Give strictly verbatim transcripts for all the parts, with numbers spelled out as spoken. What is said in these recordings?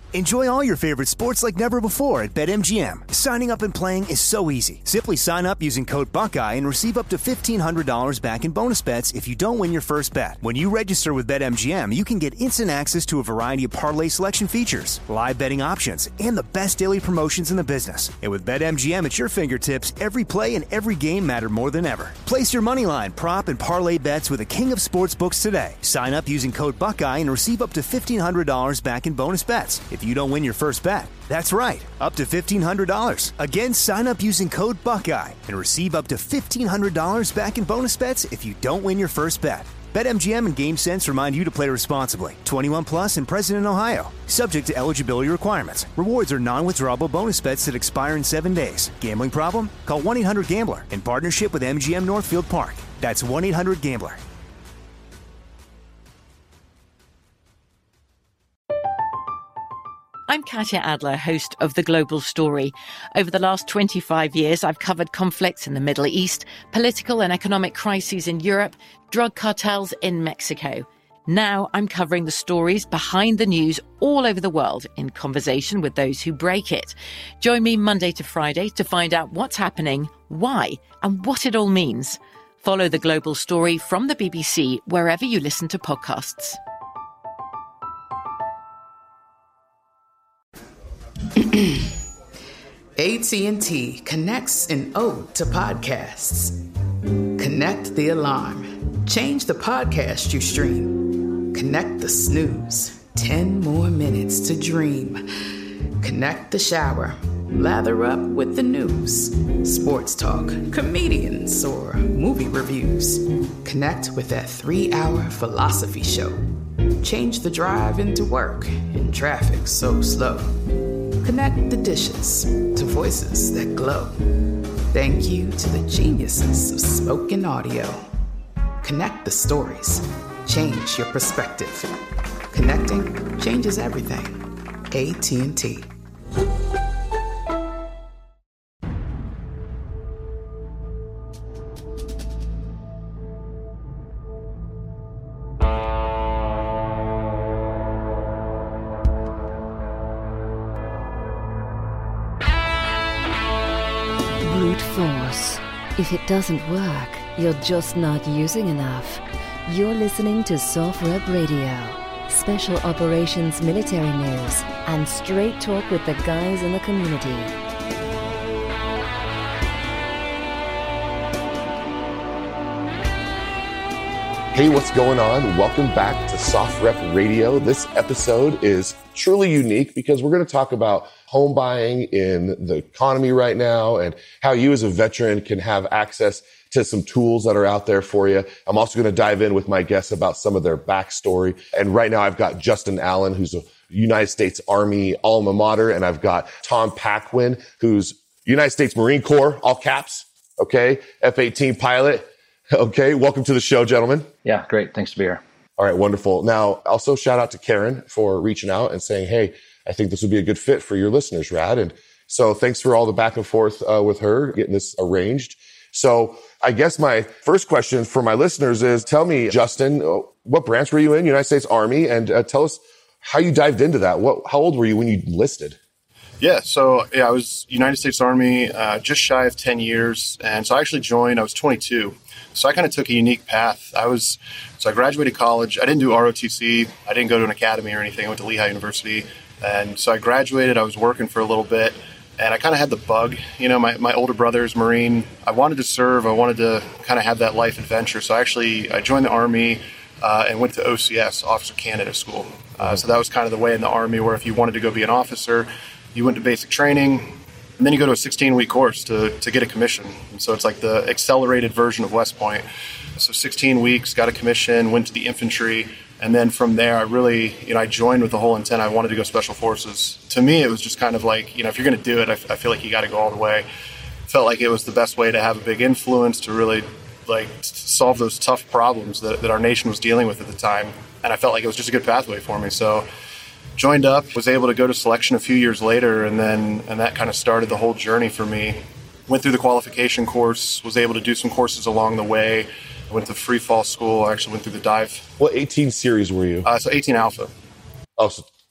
Enjoy all your favorite sports like never before at BetMGM. Signing up and playing is so easy. Simply sign up using code Buckeye and receive up to fifteen hundred dollars back in bonus bets if you don't win your first bet. When you register with BetMGM, you can get instant access to a variety of parlay selection features, live betting options, and the best daily promotions in the business. And with BetMGM at your fingertips, every play and every game matter more than ever. Place your moneyline, prop, and parlay bets with the king of sportsbooks today. Sign up using code Buckeye and receive up to fifteen hundred dollars back in bonus bets if you don't win your first bet. That's right, up to fifteen hundred dollars. Again, sign up using code Buckeye and receive up to fifteen hundred dollars back in bonus bets if you don't win your first bet. BetMGM and GameSense remind you to play responsibly. twenty-one plus and present in Ohio. Subject to eligibility requirements. Rewards are non-withdrawable bonus bets that expire in seven days. Gambling problem? Call one eight hundred gambler in partnership with M G M Northfield Park. That's one eight hundred gambler. I'm Katya Adler, host of The Global Story. Over the last twenty-five years, I've covered conflicts in the Middle East, political and economic crises in Europe, drug cartels in Mexico. Now I'm covering the stories behind the news all over the world in conversation with those who break it. Join me Monday to Friday to find out what's happening, why, and what it all means. Follow The Global Story from the B B C wherever you listen to podcasts. A T and T connects an ode to podcasts. Connect the alarm. Change the podcast you stream. Connect the snooze. Ten more minutes to dream. Connect the shower. Lather up with the news. Sports talk, comedians, or movie reviews. Connect with that three-hour philosophy show. Change the drive into work in traffic so slow. Connect the dishes to voices that glow. Thank you to the geniuses of spoken audio. Connect the stories. Change your perspective. Connecting changes everything. A T and T. Brute force. If it doesn't work, you're just not using enough. You're listening to SOFREP Radio. Special Operations Military News and straight talk with the guys in the community. Hey, what's going on? Welcome back to SOFREP Radio. This episode is truly unique because we're going to talk about home buying in the economy right now and how you as a veteran can have access to some tools that are out there for you. I'm also going to dive in with my guests about some of their backstory. And right now I've got Justin Allen, who's a United States Army alma mater, and I've got Tom Paquin, who's United States Marine Corps, all caps, okay, F eighteen pilot. Okay, welcome to the show, gentlemen. Yeah, great. Thanks to be here. All right, wonderful. Now, also shout out to Karen for reaching out and saying, hey, I think this would be a good fit for your listeners, Rad. And so thanks for all the back and forth uh, with her, getting this arranged. So I guess my first question for my listeners is, tell me, Justin, what branch were you in, United States Army? And uh, tell us how you dived into that. What, how old were you when you enlisted? Yeah, so yeah, I was United States Army, uh, just shy of ten years. And so I actually joined, I was twenty-two. So I kind of took a unique path. I was, so I graduated college. I didn't do R O T C. I didn't go to an academy or anything. I went to Lehigh University. And so I graduated. I was working for a little bit. And I kind of had the bug. You know, my, my older brother is Marine. I wanted to serve. I wanted to kind of have that life adventure. So I actually, I joined the Army uh, and went to O C S, Officer Candidate School. Uh, so that was kind of the way in the Army where if you wanted to go be an officer, you went to basic training, and then you go to a sixteen-week course to, to get a commission. And so it's like the accelerated version of West Point. So sixteen weeks, got a commission, went to the infantry, and then from there, I really, you know, I joined with the whole intent. I wanted to go Special Forces. To me, it was just kind of like, you know, if you're going to do it, I, I feel like you got to go all the way. Felt like it was the best way to have a big influence, to really, like, solve those tough problems that, that our nation was dealing with at the time. And I felt like it was just a good pathway for me. So joined up, was able to go to selection a few years later, and then and that kind of started the whole journey for me. Went through the qualification course, was able to do some courses along the way. I went to free fall school. I actually went through the dive. What eighteen series were you? Uh, so eighteen Alpha. Oh, so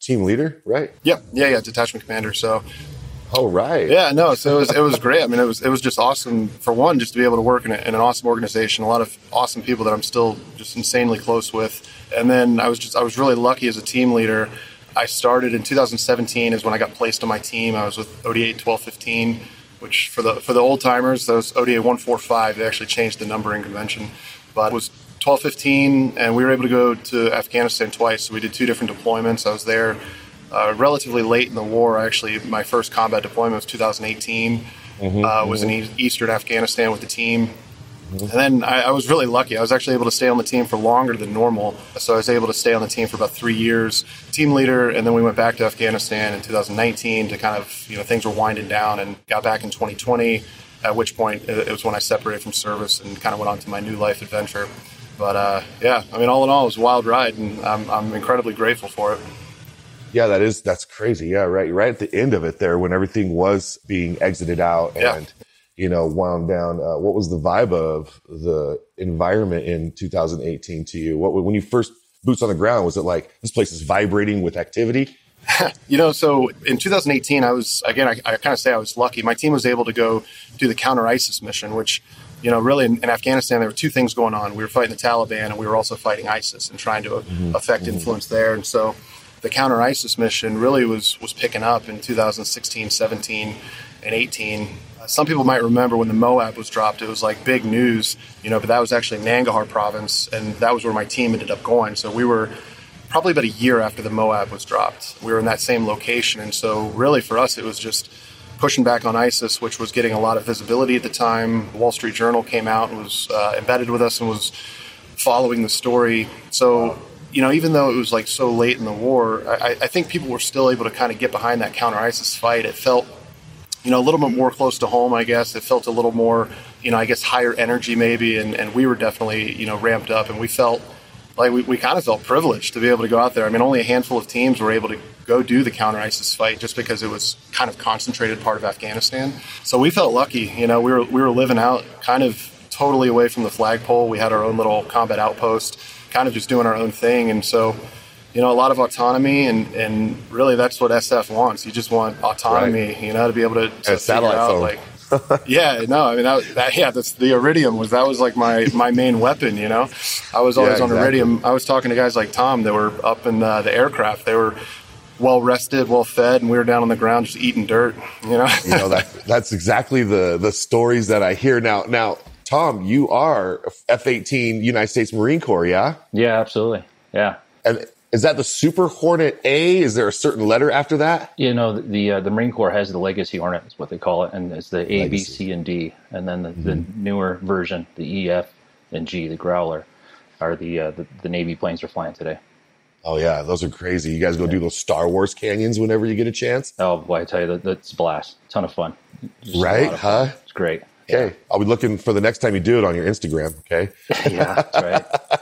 team leader, right? Yeah, yeah, yeah, detachment commander. So, oh, right. Yeah, no, so it was it was great. I mean, it was it was just awesome for one, just to be able to work in, a, in an awesome organization, a lot of awesome people that I'm still just insanely close with. And then I was just I was really lucky as a team leader. I started in two thousand seventeen is when I got placed on my team. I was with O D A twelve fifteen, which for the for the old timers, those O D A one forty-five, they actually changed the numbering convention. But it was twelve fifteen, and we were able to go to Afghanistan twice. So we did two different deployments. I was there uh, relatively late in the war. Actually, my first combat deployment was two thousand eighteen. Mm-hmm, uh, was mm-hmm. in e- eastern Afghanistan with the team. Mm-hmm. And then I, I was really lucky. I was actually able to stay on the team for longer than normal. So I was able to stay on the team for about three years, team leader, and then we went back to Afghanistan in two thousand nineteen to kind of, you know, things were winding down, and got back in twenty twenty, at which point it was when I separated from service and kind of went on to my new life adventure. But uh, yeah, I mean, all in all, it was a wild ride, and I'm, I'm incredibly grateful for it. Yeah, that is, that's crazy. Yeah, right. Right at the end of it there, when everything was being exited out and, yeah. you know, wound down, uh, what was the vibe of the environment in two thousand eighteen to you? What, when you first boots on the ground, was it like, this place is vibrating with activity? You know, so in two thousand eighteen, I was, again, I, I kind of say I was lucky. My team was able to go do the counter ISIS mission, which, you know, really in, in Afghanistan, there were two things going on. We were fighting the Taliban, and we were also fighting ISIS and trying to mm-hmm. affect mm-hmm. influence there. And so the counter ISIS mission really was, was picking up in two thousand sixteen, seventeen, and eighteen. Uh, some people might remember when the Moab was dropped, it was like big news, you know, but that was actually Nangarhar province, and that was where my team ended up going. So we were probably about a year after the Moab was dropped. We were in that same location. And so really for us, it was just pushing back on ISIS, which was getting a lot of visibility at the time. The Wall Street Journal came out and was uh, embedded with us and was following the story. So, you know, even though it was like so late in the war, I, I think people were still able to kind of get behind that counter ISIS fight. It felt, you know, a little bit more close to home, I guess. It felt a little more, you know, I guess higher energy maybe. And, and we were definitely, you know, ramped up, and we felt like we, we kind of felt privileged to be able to go out there. I mean, only a handful of teams were able to go do the counter ISIS fight just because it was kind of concentrated part of Afghanistan. So we felt lucky. You know, we were we were living out kind of totally away from the flagpole. We had our own little combat outpost, kind of just doing our own thing. And so, you know, a lot of autonomy, and, and really that's what S F wants. You just want autonomy, right. you know, to be able to, to figure out, phone. like, yeah, no, I mean, that, that, yeah, that's the Iridium was, that was like my, my main weapon, you know, I was always yeah, on exactly. Iridium. I was talking to guys like Tom that were up in uh, the aircraft. They were well rested, well fed, and we were down on the ground just eating dirt, you know. you know, that that's exactly the, the stories that I hear now. Now, Tom, you are F eighteen United States Marine Corps, yeah? Yeah, absolutely. Yeah. And is that the Super Hornet A? Is there a certain letter after that? You know, the uh, the Marine Corps has the Legacy Hornet, is what they call it, and it's the A, Legacy. B, C, and D. And then the, mm-hmm. the newer version, the E, F, and G, the Growler, are the, uh, the the Navy planes are flying today. Oh, yeah, those are crazy. You guys go yeah. do those Star Wars canyons whenever you get a chance? Oh, boy, I tell you, that, that's a blast. Ton of fun. Just right, huh? Fun. It's great. Okay, yeah. I'll be looking for the next time you do it on your Instagram, okay? Yeah, that's right.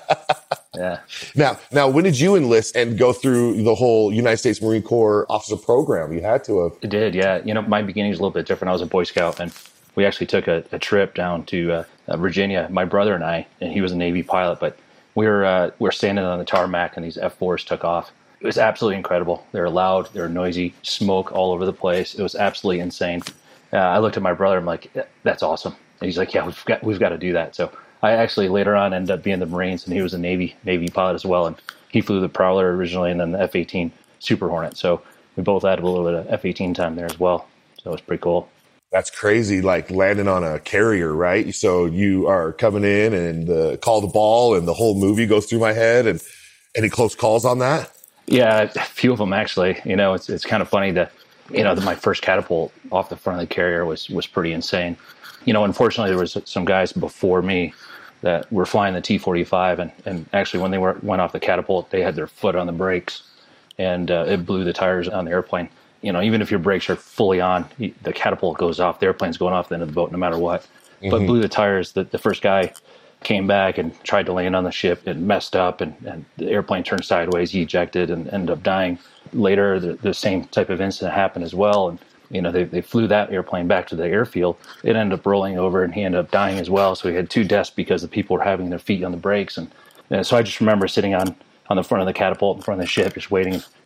Yeah. Now, now, when did you enlist and go through the whole United States Marine Corps officer program? You had to have. It did, yeah. You know, my beginning was a little bit different. I was a Boy Scout, and we actually took a, a trip down to uh, uh, Virginia, my brother and I, and he was a Navy pilot, but we were, uh, we were standing on the tarmac, and these F fours took off. It was absolutely incredible. They were loud, they were noisy, smoke all over the place. It was absolutely insane. Uh, I looked at my brother, I'm like, that's awesome. And he's like, yeah, we've got, we've got to do that. So I actually later on ended up being the Marines, and he was a Navy Navy pilot as well. And he flew the Prowler originally, and then the F eighteen Super Hornet. So we both had a little bit of F eighteen time there as well. So it was pretty cool. That's crazy, like landing on a carrier, right? So you are coming in and uh, call the ball, and the whole movie goes through my head. And any close calls on that? Yeah, a few of them actually. You know, it's it's kind of funny that, you know, my first catapult off the front of the carrier was was pretty insane. You know, unfortunately, there was some guys before me that were flying the T forty-five, and, and actually when they were, went off the catapult, they had their foot on the brakes, and uh, it blew the tires on the airplane. You know, even if your brakes are fully on, the catapult goes off, the airplane's going off the end of the boat no matter what. Mm-hmm. But blew the tires. The, the first guy came back and tried to land on the ship. It messed up, and, and the airplane turned sideways. He ejected and ended up dying. Later, the, the same type of incident happened as well, and you know, they, they flew that airplane back to the airfield. It ended up rolling over, and he ended up dying as well. So we had two deaths because the people were having their feet on the brakes. And, and so I just remember sitting on, on the front of the catapult in front of the ship, just waiting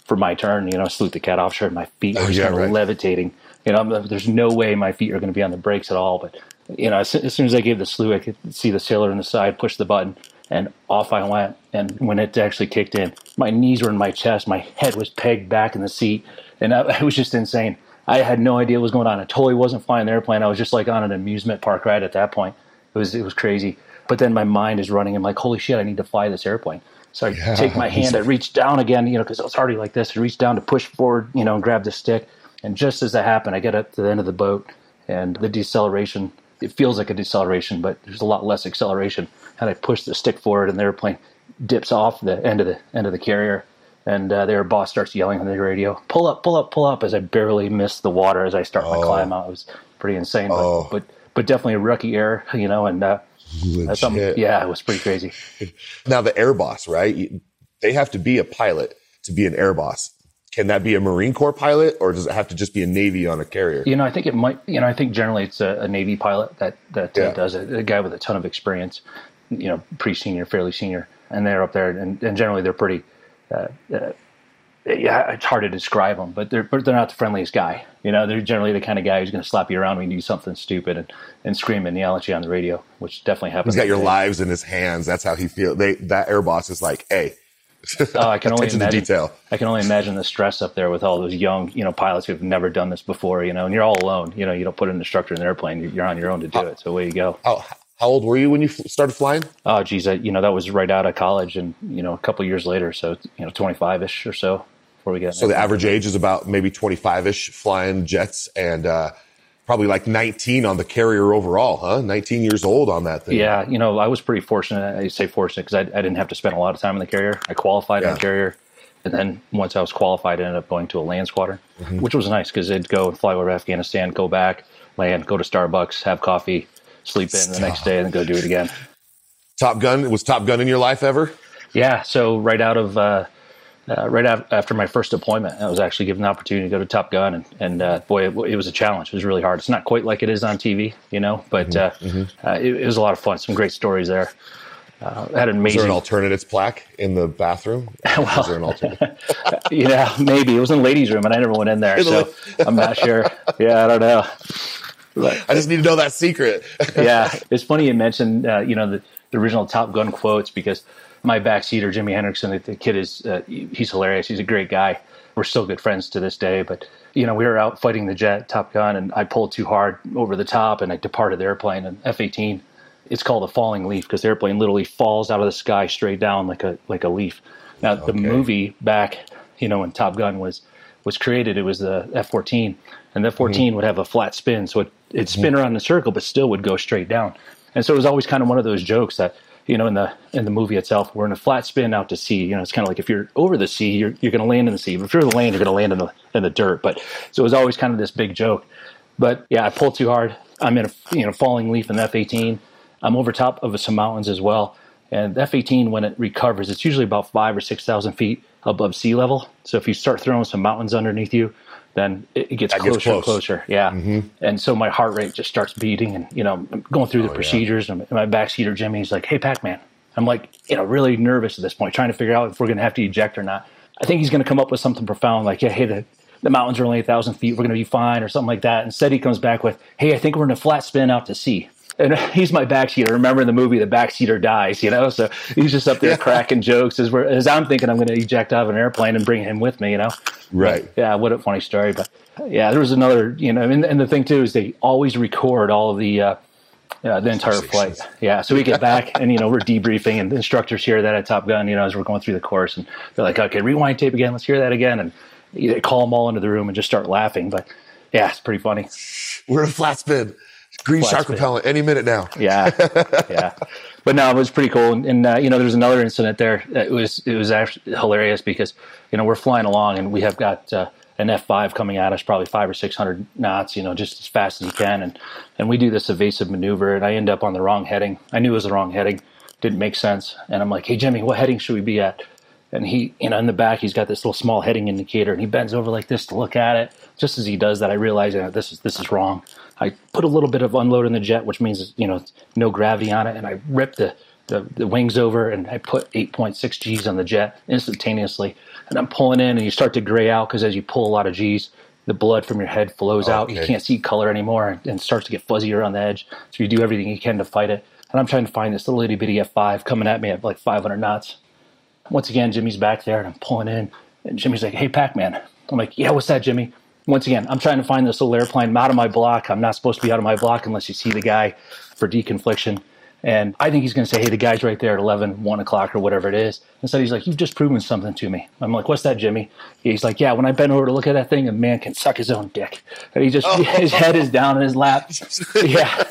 for my turn, you know, salute the cat officer, and my feet were Oh, just yeah, kind of right. levitating. You know, I'm- there's no way my feet are going to be on the brakes at all. But, you know, as, as soon as I gave the salute, I could see the sailor on the side, push the button, and off I went. And when it actually kicked in, my knees were in my chest. My head was pegged back in the seat. And I, I was just insane. I had no idea what was going on. I totally wasn't flying the airplane. I was just like on an amusement park ride at that point. It was it was crazy. But then my mind is running. I'm like, holy shit, I need to fly this airplane. So I Yeah. take my hand, I reach down again, you know, because I was already like this. I reach down to push forward, you know, and grab the stick. And just as that happened, I get up to the end of the boat, and the deceleration, it feels like a deceleration, but there's a lot less acceleration. And I push the stick forward, and the airplane dips off the end of the end of the carrier. And uh, their boss starts yelling on the radio, pull up, pull up, pull up, as I barely miss the water as I start my Oh. climb out. It was pretty insane, but, Oh. but but definitely a rookie error, you know, and uh, that's something, Legit. yeah, it was pretty crazy. Now, the air boss, right? You- They have to be a pilot to be an air boss. Can that be a Marine Corps pilot, or does it have to just be a Navy on a carrier? You know, I think it might, you know, I think generally it's a, a Navy pilot that, that uh, Yeah. does it, a guy with a ton of experience, you know, pretty senior, fairly senior, and they're up there, and, and generally they're pretty, uh, uh, yeah, it's hard to describe them, but they're but they're not the friendliest guy. You know, they're generally the kind of guy who's going to slap you around when you do something stupid and, and scream and yell at you on the radio, which definitely happens. He's got your that day. lives in his hands. That's how he feels. They that air boss is like, hey, Oh, I can only attention to imagine. detail. I can only imagine the stress up there with all those young, you know, pilots who've never done this before. You know, and you're all alone. You know, you don't put an instructor in the airplane. You're on your own to do it. So away you go. How, how old were you when you f- started flying? Oh, geez, I, you know, that was right out of college, and you know, a couple of years later, so you know, twenty-five ish or so before we get. So the average age is about maybe twenty-five ish flying jets, and uh, probably like nineteen on the carrier overall, huh? nineteen years old on that thing. Yeah, you know, I was pretty fortunate. I say fortunate because I, I didn't have to spend a lot of time in the carrier. I qualified Yeah. in the carrier, and then once I was qualified, I ended up going to a land squadron, Mm-hmm. which was nice because I'd go and fly over to Afghanistan, go back, land, go to Starbucks, have coffee, sleep in the next day, and then go do it again. Top Gun, was Top Gun in your life ever? Yeah, so right out of uh, uh, right af- after my first deployment, I was actually given the opportunity to go to Top Gun, and, and uh, boy, it, it was a challenge. It was really hard. It's not quite like it is on T V, you know, but uh, uh, it, it was a lot of fun. Some great stories there. Uh, had an Is there amazing, an alternatives plaque in the bathroom? Well, Is there an alternative? yeah, maybe it was in the ladies' room, and I never went in there, In the so I'm not sure. Yeah, I don't know. But, I just need to know that secret. yeah, it's funny you mentioned, uh, you know, the, the original Top Gun quotes, because my backseater, Jimmy Hendrickson, the, the kid is, uh, he's hilarious. He's a great guy. We're still good friends to this day. But, you know, we were out fighting the jet, Top Gun, and I pulled too hard over the top, and I departed the airplane. And F eighteen, it's called a falling leaf because the airplane literally falls out of the sky straight down like a like a leaf. Now, the movie back, you know, when Top Gun was was created, it was the F fourteen, and the F fourteen mm-hmm. would have a flat spin, so it, it'd spin mm-hmm. around in a circle, but still would go straight down. And so it was always kind of one of those jokes that, you know, in the in the movie itself, we're in a flat spin out to sea. You know, it's kind of like if you're over the sea, you're you're going to land in the sea. But if you're in the land, you're going to land in the in the dirt. But so it was always kind of this big joke. But yeah, I pulled too hard. I'm in a you know falling leaf in the F eighteen. I'm over top of some mountains as well. And the F eighteen, when it recovers, it's usually about five or six thousand feet above sea level. So if you start throwing some mountains underneath you, then it, it gets that closer gets close. and closer. Yeah. Mm-hmm. And so my heart rate just starts beating, and you know, I'm going through the oh, procedures. Yeah. And my backseater Jimmy's like, "Hey, Pac-Man." I'm like, you know, really nervous at this point, trying to figure out if we're going to have to eject or not. I think he's going to come up with something profound, like, "Yeah, hey, the the mountains are only a thousand feet. We're going to be fine," or something like that. Instead, he comes back with, "Hey, I think we're in a flat spin out to sea." And he's my backseater. Remember in the movie, the backseater dies, you know? So he's just up there yeah. cracking jokes as we're, as I'm thinking I'm going to eject out of an airplane and bring him with me, you know? Right. But, yeah, what a funny story. But yeah, there was another, you know, and, and the thing too is they always record all of the, uh, uh, the entire flight. Yeah. So we get back and, you know, we're debriefing, and the instructors hear that at Top Gun, you know, as we're going through the course, and they're like, "Okay, rewind tape again. Let's hear that again." And they call them all into the room and just start laughing. But yeah, it's pretty funny. We're in a flat spin. Green Flat shark spin. repellent any minute now. Yeah, yeah. But no, it was pretty cool. And, and uh, you know, there's another incident there. It was it was actually hilarious because, you know, we're flying along and we have got uh, an F five coming at us, probably five or six hundred knots, you know, just as fast as you can. And and we do this evasive maneuver, and I end up on the wrong heading. I knew it was the wrong heading. Didn't make sense. And I'm like, "Hey, Jimmy, what heading should we be at?" And he, you know, in the back, he's got this little small heading indicator, and he bends over like this to look at it. Just as he does that, I realize, you know, this is this is wrong. I put a little bit of unload in the jet, which means, you know, no gravity on it, and I rip the, the, the wings over, and I put eight point six G's on the jet instantaneously. And I'm pulling in, and you start to gray out because as you pull a lot of G's, the blood from your head flows oh, out. okay. You can't see color anymore, and, and starts to get fuzzier on the edge. So you do everything you can to fight it. And I'm trying to find this little itty bitty F five coming at me at like five hundred knots. Once again, Jimmy's back there, and I'm pulling in. And Jimmy's like, "Hey, Pac-Man." I'm like, "Yeah, what's that, Jimmy?" Once again, I'm trying to find this little airplane. I'm out of my block. I'm not supposed to be out of my block unless you see the guy for deconfliction. And I think he's going to say, "Hey, the guy's right there at eleven, one o'clock or whatever it is." Instead, he's like, "You've just proven something to me." I'm like, "What's that, Jimmy?" He's like, "Yeah, when I bend over to look at that thing, a man can suck his own dick." And he just, oh. his head is down in his lap. Yeah.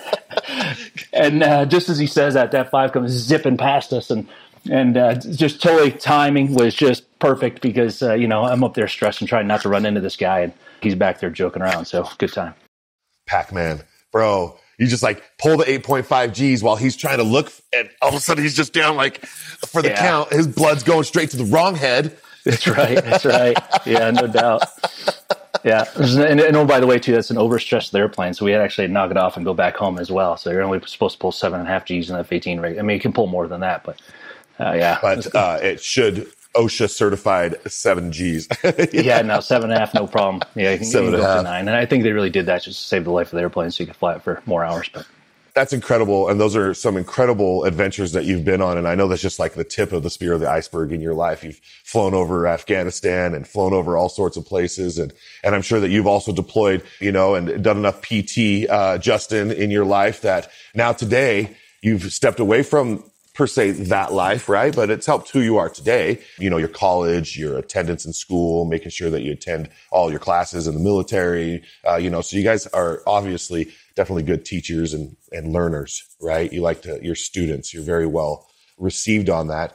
And uh, just as he says that, that five comes zipping past us. And and uh, just totally timing was just perfect because, uh, you know, I'm up there stressing, trying not to run into this guy. And he's back there joking around. So good time. Pac-Man, bro. You just like pull the eight point five G's while he's trying to look, and all of a sudden he's just down like for the yeah. count. His blood's going straight to the wrong head. That's right. That's right. Yeah, no doubt. Yeah. And, and oh, by the way, too, that's an overstressed airplane. So we had actually to knock it off and go back home as well. So you're only supposed to pull seven and a half G's in F eighteen rig. I mean, you can pull more than that, but uh, yeah. But uh, it should OSHA certified seven G's. yeah. yeah, no, seven and a half, no problem. Yeah, you can, seven you can and go half. up to nine. And I think they really did that just to save the life of the airplane so you could fly it for more hours. But that's incredible. And those are some incredible adventures that you've been on. And I know that's just like the tip of the spear of the iceberg in your life. You've flown over Afghanistan and flown over all sorts of places. And, and I'm sure that you've also deployed, you know, and done enough P T, uh, Justin, in your life that now today you've stepped away from per se that life, right? But it's helped who you are today. You know, your college, your attendance in school, making sure that you attend all your classes in the military, uh, you know, so you guys are obviously definitely good teachers and, and learners, right? You like to, your students, you're very well received on that.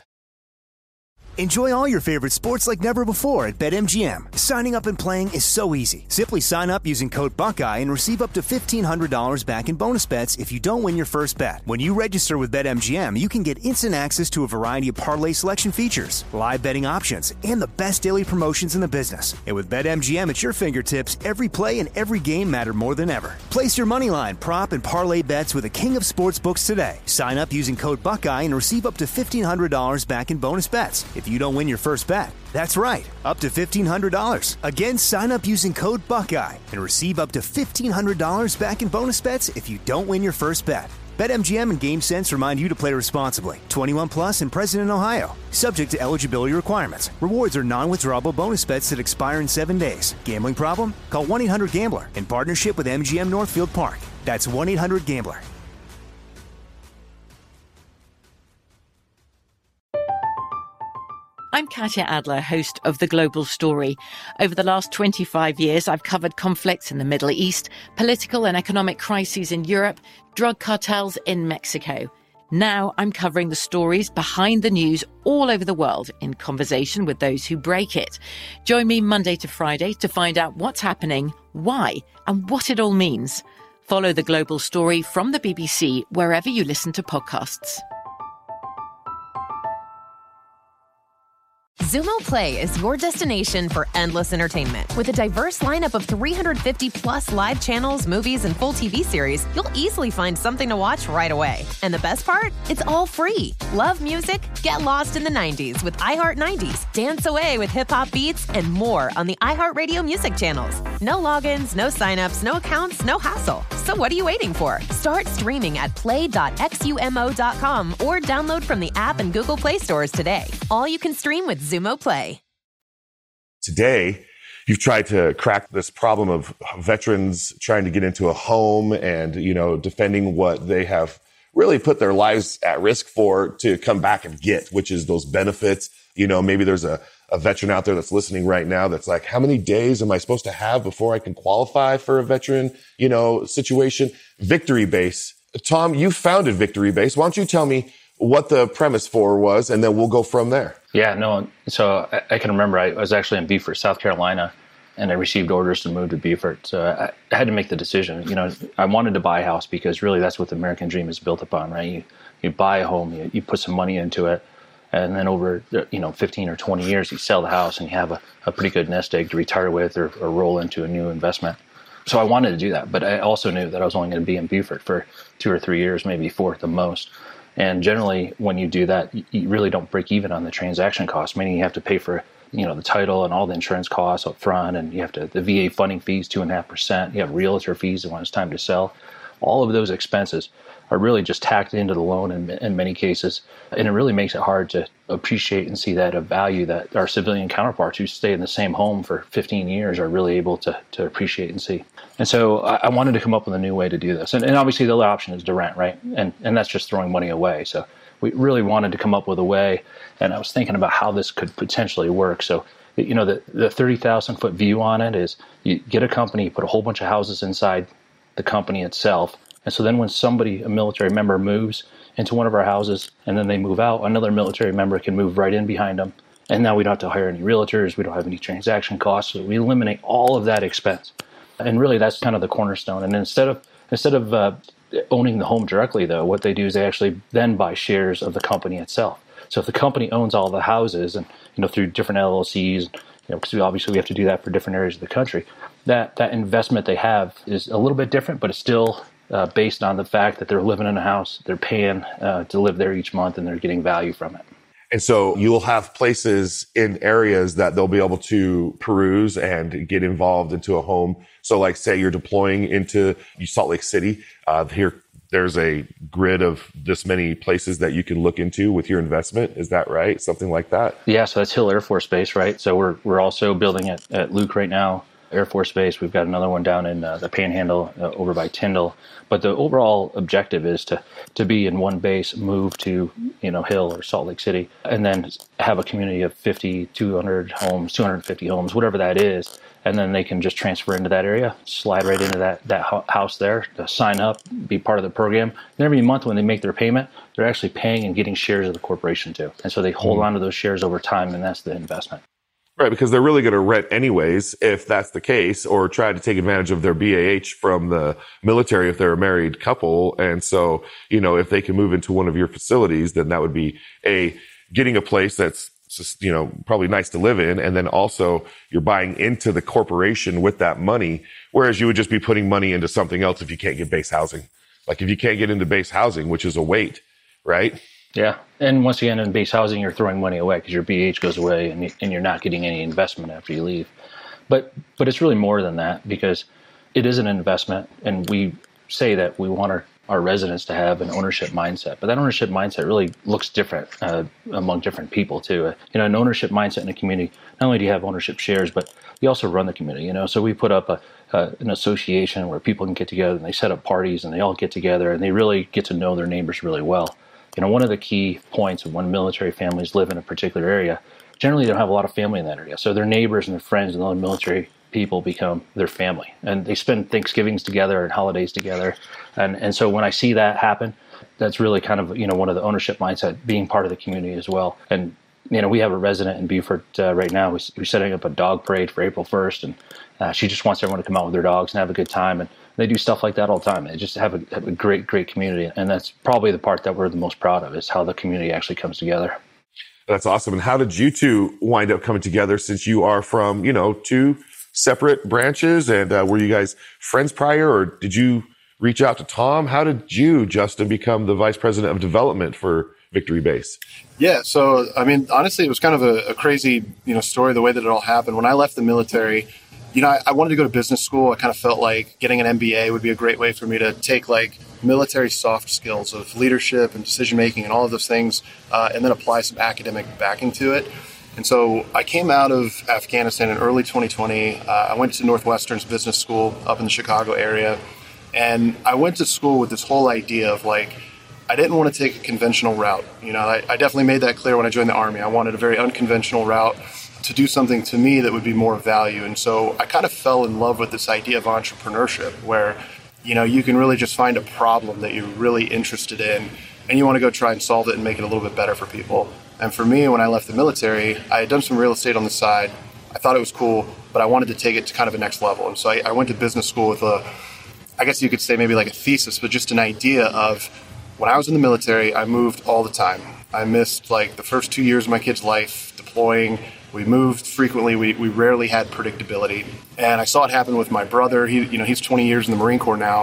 Enjoy all your favorite sports like never before at BetMGM. Signing up and playing is so easy. Simply sign up using code Buckeye and receive up to fifteen hundred dollars back in bonus bets if you don't win your first bet. When you register with BetMGM, you can get instant access to a variety of parlay selection features, live betting options, and the best daily promotions in the business. And with BetMGM at your fingertips, every play and every game matter more than ever. Place your moneyline, prop, and parlay bets with the king of sportsbooks today. Sign up using code Buckeye and receive up to fifteen hundred dollars back in bonus bets if you don't win your first bet. That's right, up to fifteen hundred dollars. Again, sign up using code Buckeye and receive up to fifteen hundred dollars back in bonus bets if you don't win your first bet. BetMGM and GameSense remind you to play responsibly. twenty-one plus and present in Ohio. Subject to eligibility requirements. Rewards are non-withdrawable bonus bets that expire in seven days. Gambling problem? Call one eight hundred gambler in partnership with M G M Northfield Park. That's one eight hundred gambler. I'm Katya Adler, host of The Global Story. Over the last twenty-five years, I've covered conflicts in the Middle East, political and economic crises in Europe, drug cartels in Mexico. Now I'm covering the stories behind the news all over the world in conversation with those who break it. Join me Monday to Friday to find out what's happening, why, and what it all means. Follow The Global Story from the B B C wherever you listen to podcasts. Xumo Play is your destination for endless entertainment. With a diverse lineup of three hundred fifty plus live channels, movies, and full T V series, you'll easily find something to watch right away. And the best part? It's all free. Love music? Get lost in the nineties with iHeart nineties. Dance away with hip-hop beats and more on the iHeartRadio music channels. No logins, no signups, no accounts, no hassle. So what are you waiting for? Start streaming at play dot xumo dot com or download from the app and Google Play stores today. All you can stream with Xumo Play. Today, you've tried to crack this problem of veterans trying to get into a home and, you know, defending what they have really put their lives at risk for to come back and get, which is those benefits. You know, maybe there's a, a veteran out there that's listening right now that's like, how many days am I supposed to have before I can qualify for a veteran, you know, situation? Victory Base. Tom, you founded Victory Base. Why don't you tell me what the premise for was, and then we'll go from there. Yeah, no. So I, I can remember I was actually in Beaufort, South Carolina, and I received orders to move to Beaufort. So I, I had to make the decision. You know, I wanted to buy a house because really that's what the American dream is built upon, right? You you buy a home, you, you put some money into it, and then over, you know, fifteen or twenty years, you sell the house and you have a, a pretty good nest egg to retire with or, or roll into a new investment. So I wanted to do that, but I also knew that I was only going to be in Beaufort for two or three years, maybe four at the most. And generally, when you do that, you really don't break even on the transaction cost, meaning you have to pay for, you know, the title and all the insurance costs up front, and you have to, the V A funding fees, two and a half percent. You have realtor fees when it's time to sell. All of those expenses are really just tacked into the loan in, in many cases. And it really makes it hard to appreciate and see that of value that our civilian counterparts who stay in the same home for fifteen years are really able to, to appreciate and see. And so I, I wanted to come up with a new way to do this. And, and obviously the other option is to rent, right? And, and that's just throwing money away. So we really wanted to come up with a way. And I was thinking about how this could potentially work. So, you know, the, the thirty thousand foot view on it is you get a company, you put a whole bunch of houses inside the company itself. And so then when somebody, a military member, moves into one of our houses and then they move out, another military member can move right in behind them. And now we don't have to hire any realtors. We don't have any transaction costs. So we eliminate all of that expense. And really, that's kind of the cornerstone. And instead of instead of uh, owning the home directly, though, what they do is they actually then buy shares of the company itself. So if the company owns all the houses, and you know through different L L Cs, you know, because we obviously we have to do that for different areas of the country, that that investment they have is a little bit different, but it's still uh, based on the fact that they're living in a house, they're paying uh, to live there each month, and they're getting value from it. And so you'll have places in areas that they'll be able to peruse and get involved into a home. So like say you're deploying into Salt Lake City, uh, here, there's a grid of this many places that you can look into with your investment. Is that right? Something like that? Yeah. So that's Hill Air Force Base, right? So we're, we're also building it at Luke right now, Air Force Base. We've got another one down in uh, the Panhandle uh, over by Tyndall. But the overall objective is to, to be in one base, move to, you know, Hill or Salt Lake City, and then have a community of fifty, two hundred homes, two hundred fifty homes, whatever that is. And then they can just transfer into that area, slide right into that, that house there, to sign up, be part of the program. And every month when they make their payment, they're actually paying and getting shares of the corporation too. And so they hold mm-hmm. on to those shares over time, and that's the investment. Right, because they're really going to rent anyways, if that's the case, or try to take advantage of their B A H from the military if they're a married couple. And so, you know, if they can move into one of your facilities, then that would be a getting a place that's just, you know, probably nice to live in. And then also you're buying into the corporation with that money, whereas you would just be putting money into something else if you can't get base housing. Like if you can't get into base housing, which is a wait, right? Yeah. And once again, in base housing, you're throwing money away because your B H goes away and, and you're not getting any investment after you leave. But but it's really more than that, because it is an investment. And we say that we want our, our residents to have an ownership mindset. But that ownership mindset really looks different uh, among different people, too. Uh, you know, an ownership mindset in a community, not only do you have ownership shares, but you also run the community. You know, so we put up a, uh, an association where people can get together and they set up parties and they all get together and they really get to know their neighbors really well. You know, one of the key points of when military families live in a particular area, generally they don't have a lot of family in that area. So their neighbors and their friends and other military people become their family. And they spend Thanksgivings together and holidays together. And and so when I see that happen, that's really kind of, you know, one of the ownership mindset, being part of the community as well. And, you know, we have a resident in Beaufort uh, right now. We're setting up a dog parade for April first. And uh, she just wants everyone to come out with their dogs and have a good time. And they do stuff like that all the time. They just have a, have a great, great community. And that's probably the part that we're the most proud of, is how the community actually comes together. That's awesome. And how did you two wind up coming together, since you are from, you know, two separate branches? And uh, were you guys friends prior, or did you reach out to Tom? How did you, Justin, become the vice president of development for Victory Base? Yeah. So, I mean, honestly, it was kind of a, a crazy, you know, story, the way that it all happened. When I left the military, you know, I, I wanted to go to business school. I kind of felt like getting an M B A would be a great way for me to take like military soft skills of leadership and decision making and all of those things, uh, and then apply some academic backing to it. And so I came out of Afghanistan in early twenty twenty. Uh, I went to Northwestern's business school up in the Chicago area. And I went to school with this whole idea of like, I didn't want to take a conventional route. You know, I, I definitely made that clear when I joined the Army. I wanted a very unconventional route to do something to me that would be more of value. And so I kind of fell in love with this idea of entrepreneurship, where, you know, you can really just find a problem that you're really interested in and you want to go try and solve it and make it a little bit better for people. And for me, when I left the military, I had done some real estate on the side. I thought it was cool, but I wanted to take it to kind of a next level. And so I, I went to business school with a, I guess you could say maybe like a thesis, but just an idea of, when I was in the military, I moved all the time. I missed like the first two years of my kid's life deploying. We moved frequently. We we rarely had predictability. And I saw it happen with my brother. He, you know, he's twenty years in the Marine Corps now. Him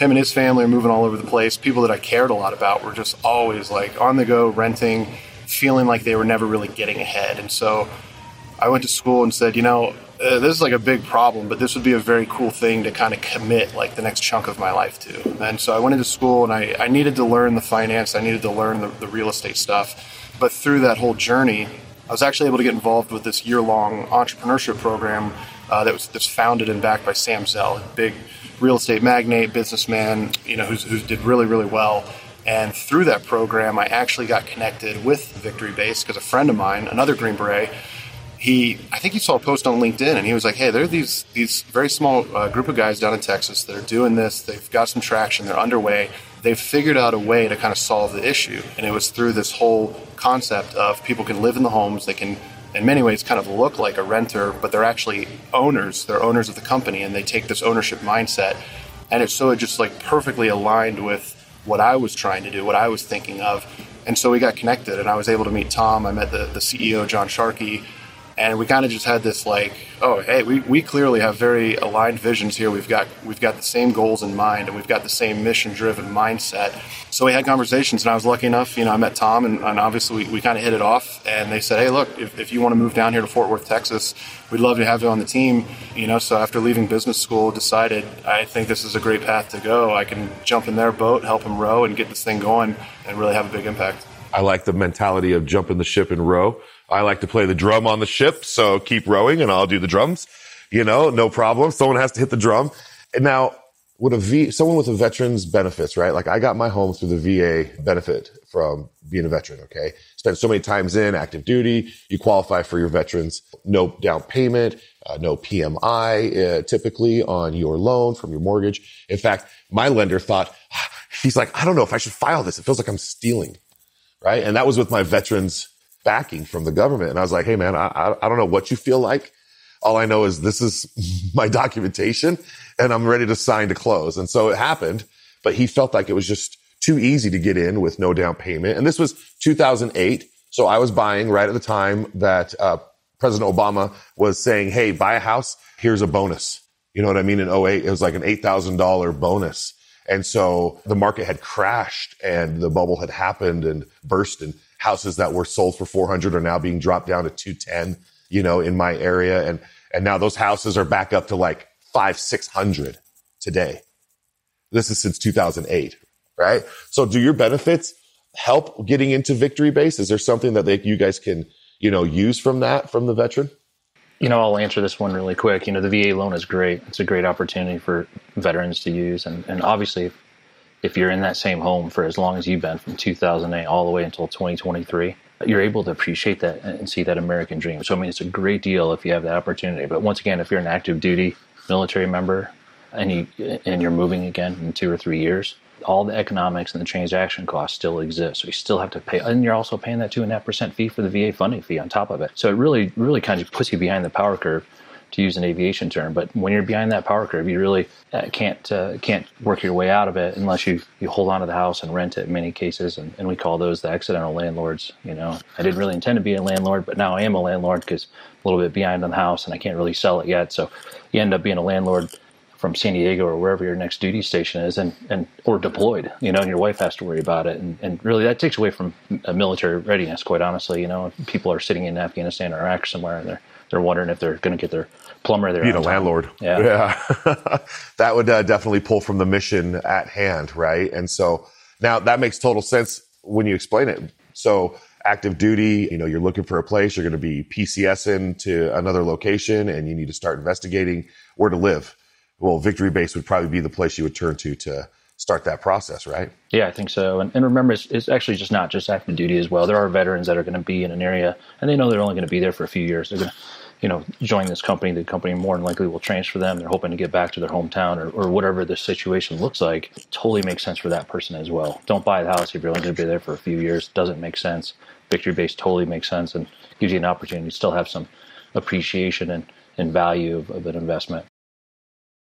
him and his family are moving all over the place. People that I cared a lot about were just always like on the go, renting, feeling like they were never really getting ahead. And so I went to school and said, you know, uh, this is like a big problem, but this would be a very cool thing to kind of commit like the next chunk of my life to. And so I went into school and I, I needed to learn the finance. I needed to learn the, the real estate stuff. But through that whole journey, I was actually able to get involved with this year-long entrepreneurship program uh, that was that's founded and backed by Sam Zell, a big real estate magnate, businessman, you know, who's, who did really, really well. And through that program, I actually got connected with Victory Base because a friend of mine, another Green Beret, he, I think he saw a post on LinkedIn and he was like, hey, there are these, these very small uh, group of guys down in Texas that are doing this. They've got some traction. They're underway. They've figured out a way to kind of solve the issue. And it was through this whole concept of people can live in the homes. They can, in many ways, kind of look like a renter, but they're actually owners. They're owners of the company, and they take this ownership mindset. And it's so it just like perfectly aligned with what I was trying to do, what I was thinking of. And so we got connected, and I was able to meet Tom. I met the, the C E O, John Sharkey, and we kind of just had this like, oh, hey, we, we clearly have very aligned visions here. We've got we've got the same goals in mind, and we've got the same mission-driven mindset. So we had conversations, and I was lucky enough, you know, I met Tom, and, and obviously we, we kind of hit it off. And they said, hey, look, if, if you want to move down here to Fort Worth, Texas, we'd love to have you on the team. You know, so after leaving business school, decided I think this is a great path to go. I can jump in their boat, help them row, and get this thing going, and really have a big impact. I like the mentality of jumping the ship and row. I like to play the drum on the ship, so keep rowing and I'll do the drums. You know, no problem. Someone has to hit the drum. And now, with a V, someone with a veteran's benefits, right? Like I got my home through the V A benefit from being a veteran, okay? Spent so many times in active duty. You qualify for your veterans. No down payment, uh, no P M I uh, typically on your loan from your mortgage. In fact, my lender thought, he's like, I don't know if I should file this. It feels like I'm stealing, right? And that was with my veterans backing from the government. And I was like, hey man, I, I don't know what you feel like. All I know is this is my documentation and I'm ready to sign to close. And so it happened, but he felt like it was just too easy to get in with no down payment. And this was two thousand eight. So I was buying right at the time that, uh, President Obama was saying, hey, buy a house. Here's a bonus. You know what I mean? In oh eight, it was like an eight thousand dollars bonus. And so the market had crashed and the bubble had happened and burst, and houses that were sold for four hundred are now being dropped down to two ten, you know, in my area. And, and now those houses are back up to like five, six hundred today. This is since two thousand eight, right? So do your benefits help getting into Victory Base? Is there something that they, you guys can, you know, use from that, from the veteran? You know, I'll answer this one really quick. You know, the V A loan is great. It's a great opportunity for veterans to use. And, and obviously, if, if you're in that same home for as long as you've been, from two thousand eight all the way until twenty twenty-three, you're able to appreciate that and see that American dream. So, I mean, it's a great deal if you have that opportunity. But once again, if you're an active duty military member and, you, and you're moving again in two or three years, all the economics and the transaction costs still exist. So you still have to pay. And you're also paying that two point five percent fee for the V A funding fee on top of it. So it really, really kind of puts you behind the power curve, to use an aviation term. But when you're behind that power curve, you really uh, can't uh, can't work your way out of it unless you you hold on to the house and rent it in many cases. And, and we call those the accidental landlords. You know, I didn't really intend to be a landlord, but now I am a landlord because I'm a little bit behind on the house and I can't really sell it yet. So you end up being a landlord from San Diego or wherever your next duty station is, and, and or deployed, you know, and your wife has to worry about it. And, and really that takes away from a military readiness, quite honestly. You know, if people are sitting in Afghanistan or Iraq somewhere and they're they're wondering if they're going to get their plumber there. Being a landlord. Yeah. yeah. That would uh, definitely pull from the mission at hand, right? And so now that makes total sense when you explain it. So active duty, you know, you're looking for a place, you're going to be P C S in to another location, and you need to start investigating where to live. Well, Victory Base would probably be the place you would turn to to start that process, right? Yeah, I think so. And, and remember, it's, it's actually just not just active duty as well. There are veterans that are going to be in an area, and they know they're only going to be there for a few years. They're going to, you know, join this company. The company more than likely will transfer them. They're hoping to get back to their hometown or, or whatever the situation looks like. It totally makes sense for that person as well. Don't buy the house if you're only going to be there for a few years. Doesn't make sense. Victory Base totally makes sense and gives you an opportunity to still have some appreciation and, and value of, of an investment.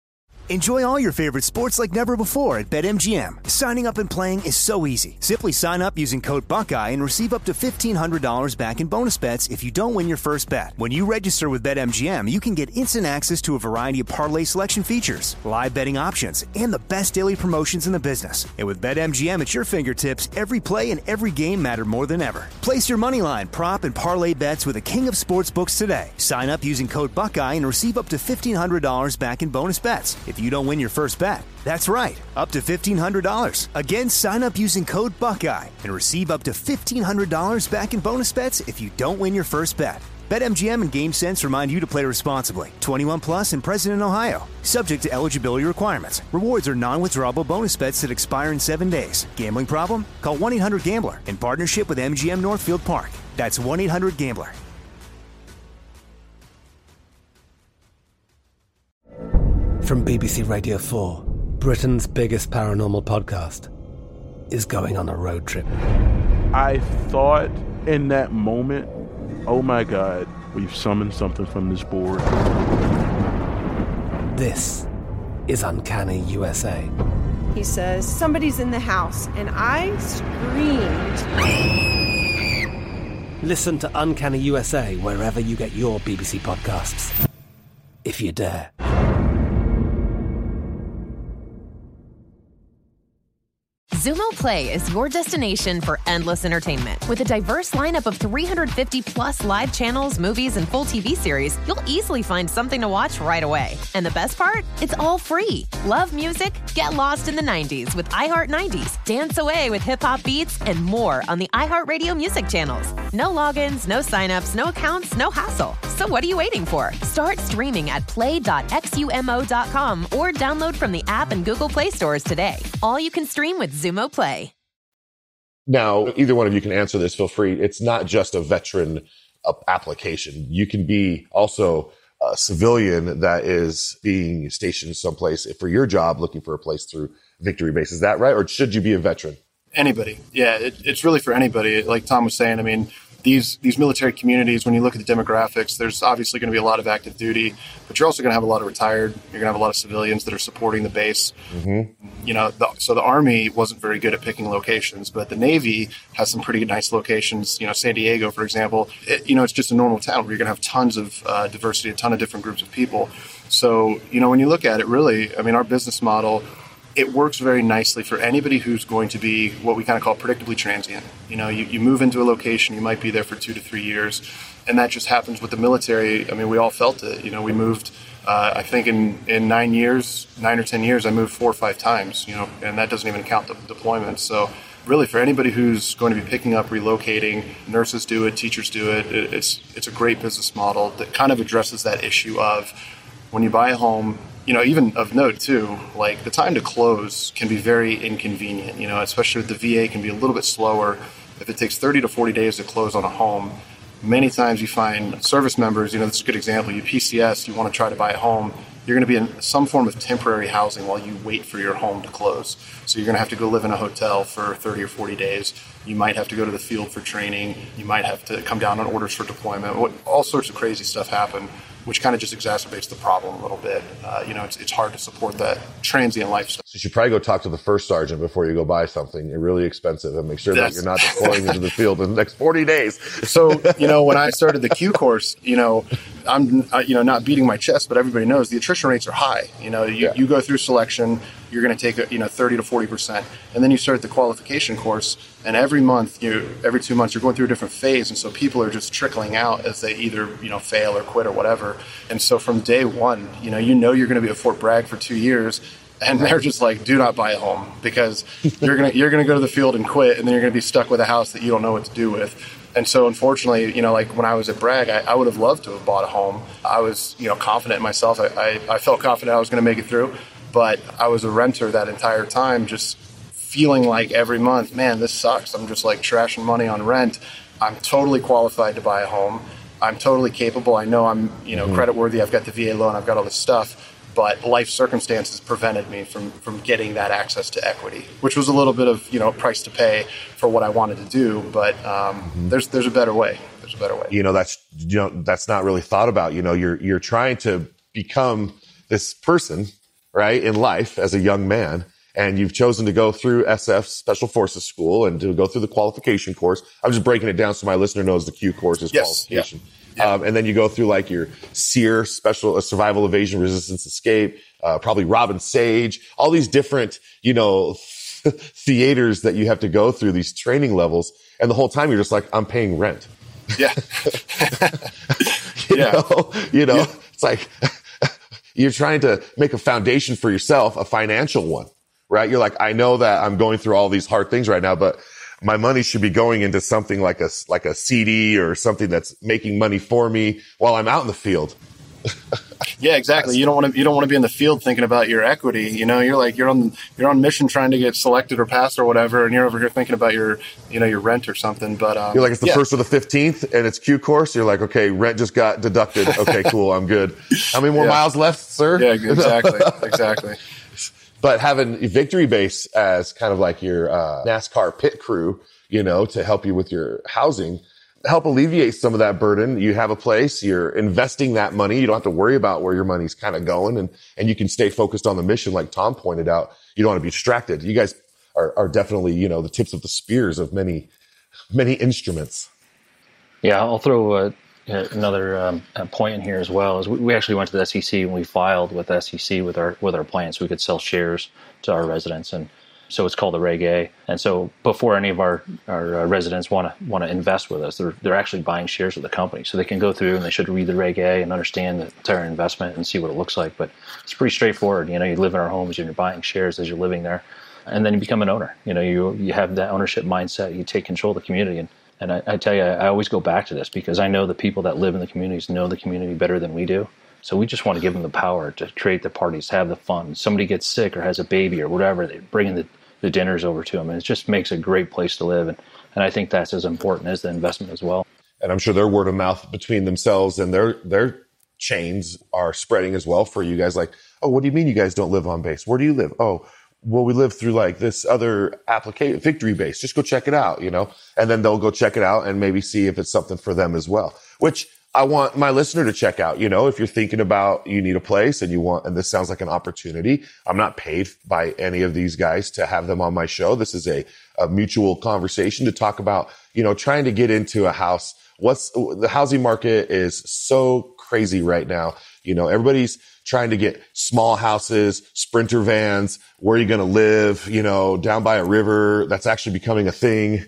Enjoy all your favorite sports like never before at BetMGM. Signing up and playing is so easy. Simply sign up using code Buckeye and receive up to fifteen hundred dollars back in bonus bets if you don't win your first bet. When you register with BetMGM, you can get instant access to a variety of parlay selection features, live betting options, and the best daily promotions in the business. And with BetMGM at your fingertips, every play and every game matter more than ever. Place your moneyline, prop, and parlay bets with the king of sportsbooks today. Sign up using code Buckeye and receive up to fifteen hundred dollars back in bonus bets if you don't win your first bet. That's right, up to fifteen hundred dollars. Again, sign up using code Buckeye and receive up to fifteen hundred dollars back in bonus bets if you don't win your first bet. BetMGM and GameSense remind you to play responsibly. twenty-one plus and present in Ohio. Subject to eligibility requirements. Rewards are non-withdrawable bonus bets that expire in seven days. Gambling problem? Call one eight hundred gambler in partnership with M G M Northfield Park. That's one eight hundred gambler. From B B C Radio four, Britain's biggest paranormal podcast is going on a road trip. I thought in that moment, oh my God, we've summoned something from this board. This is Uncanny U S A. He says, somebody's in the house, and I screamed. Listen to Uncanny U S A wherever you get your B B C podcasts, if you dare. Xumo Play is your destination for endless entertainment. With a diverse lineup of three hundred fifty plus live channels, movies, and full T V series, you'll easily find something to watch right away. And the best part? It's all free. Love music? Get lost in the nineties with iHeart nineties, dance away with hip-hop beats, and more on the iHeartRadio music channels. No logins, no signups, no accounts, no hassle. So what are you waiting for? Start streaming at play dot xumo dot com or download from the app and Google Play stores today. All you can stream with Xumo Play. Now, either one of you can answer this. Feel free. It's not just a veteran uh, application. You can be also a civilian that is being stationed someplace for your job, looking for a place through Victory Base. Is that right? Or should you be a veteran? Anybody. Yeah, it, it's really for anybody. Like Tom was saying, I mean, These these military communities, when you look at the demographics, there's obviously going to be a lot of active duty, but you're also going to have a lot of retired. You're going to have a lot of civilians that are supporting the base. Mm-hmm. You know, the, so the Army wasn't very good at picking locations, but the Navy has some pretty nice locations. You know, San Diego, for example, it, you know, it's just a normal town where you're going to have tons of uh, diversity, a ton of different groups of people. So, you know, when you look at it, really, I mean, our business model, it works very nicely for anybody who's going to be what we kind of call predictably transient. You know, you, you move into a location, you might be there for two to three years, and that just happens with the military. I mean, we all felt it. You know, we moved, uh, I think in, in nine years, nine or ten years, I moved four or five times, you know, and that doesn't even count the deployments. So really for anybody who's going to be picking up, relocating, nurses do it, teachers do it, it it's, it's a great business model that kind of addresses that issue of when you buy a home. You know, even of note too, like the time to close can be very inconvenient, you know, especially with the V A can be a little bit slower. If it takes thirty to forty days to close on a home, many times you find service members, you know, this is a good example, you P C S, you want to try to buy a home, you're going to be in some form of temporary housing while you wait for your home to close. So you're going to have to go live in a hotel for thirty or forty days. You might have to go to the field for training. You might have to come down on orders for deployment. All sorts of crazy stuff happen, which kind of just exacerbates the problem a little bit. Uh, you know, it's it's hard to support that transient lifestyle. So you should probably go talk to the first sergeant before you go buy something. It's really expensive, and make sure That's, that you're not deploying into the field in the next forty days. So, you know, when I started the Q course, you know, I'm, uh, you know, not beating my chest, but everybody knows the attrition rates are high. You know, you, yeah. you go through selection, you're going to take, a, you know, thirty to forty percent. And then you start the qualification course, and every month, you every two months, you're going through a different phase. And so people are just trickling out as they either, you know, fail or quit or whatever. And so from day one, you know, you know you're going to be at Fort Bragg for two years. And they're just like, do not buy a home, because you're gonna you're gonna go to the field and quit, and then you're gonna be stuck with a house that you don't know what to do with. And so, unfortunately, you know, like when I was at Bragg, I, I would have loved to have bought a home. I was, you know, confident in myself. I, I, I felt confident I was going to make it through, but I was a renter that entire time, just feeling like every month, man, this sucks. I'm just like trashing money on rent. I'm totally qualified to buy a home. I'm totally capable. I know I'm, you know, mm-hmm. credit worthy. I've got the V A loan. I've got all this stuff. But life circumstances prevented me from, from getting that access to equity, which was a little bit of, you know, price to pay for what I wanted to do. But um, mm-hmm. there's there's a better way. There's a better way. You know, that's you know that's not really thought about. You know, you're you're trying to become this person, right, in life as a young man, and you've chosen to go through S F, Special Forces School, and to go through the qualification course. I'm just breaking it down so my listener knows the Q course is yes, qualification. Yeah. Yeah. Um, and then you go through like your SEER, Special uh, Survival, Evasion, Resistance, Escape, uh, probably Robin Sage, all these different, you know, theaters that you have to go through, these training levels. And the whole time you're just like, I'm paying rent. Yeah. you yeah. know, you know, yeah. It's like you're trying to make a foundation for yourself, a financial one, right? You're like, I know that I'm going through all these hard things right now, but my money should be going into something like a, like a C D or something that's making money for me while I'm out in the field. Yeah, exactly. You don't want to, you don't want to be in the field thinking about your equity. You know, you're like, you're on, you're on mission trying to get selected or passed or whatever. And you're over here thinking about your, you know, your rent or something. But, um, you're like, it's the yeah. first or the fifteenth and it's Q course. You're like, okay, rent just got deducted. Okay, cool. I'm good. How many more yeah. miles left, sir? Yeah, exactly. Exactly. But having Victory Base as kind of like your, uh, NASCAR pit crew, you know, to help you with your housing, help alleviate some of that burden. You have a place, you're investing that money. You don't have to worry about where your money's kind of going, and, and you can stay focused on the mission. Like Tom pointed out, you don't want to be distracted. You guys are, are definitely, you know, the tips of the spears of many, many instruments. Yeah. I'll throw uh, another um, point in here as well. Is we, we actually went to the S E C and we filed with the S E C with our, with our plan so we could sell shares to our residents. And so it's called the Reg A. And so before any of our, our uh, residents want to want to invest with us, they're they're actually buying shares of the company. So they can go through and they should read the Reg A and understand the entire investment and see what it looks like. But it's pretty straightforward. You know, you live in our homes and you're buying shares as you're living there. And then you become an owner. You know, you you have that ownership mindset. You take control of the community. And, and I, I tell you, I always go back to this because I know the people that live in the communities know the community better than we do. So we just want to give them the power to create the parties, have the fun. Somebody gets sick or has a baby or whatever, they bring in the, the dinners over to them. And it just makes a great place to live. And, and I think that's as important as the investment as well. And I'm sure their word of mouth between themselves and their their chains are spreading as well for you guys. Like, oh, what do you mean you guys don't live on base? Where do you live? Oh, well, we live through like this other application, Victory Base. Just go check it out, you know? And then they'll go check it out and maybe see if it's something for them as well, which I want my listener to check out. You know, if you're thinking about you need a place and you want, and this sounds like an opportunity. I'm not paid by any of these guys to have them on my show. This is a, a mutual conversation to talk about, you know, trying to get into a house. What's the housing market is so crazy right now. You know, everybody's trying to get small houses, Sprinter vans. Where are you going to live? You know, down by a river. That's actually becoming a thing.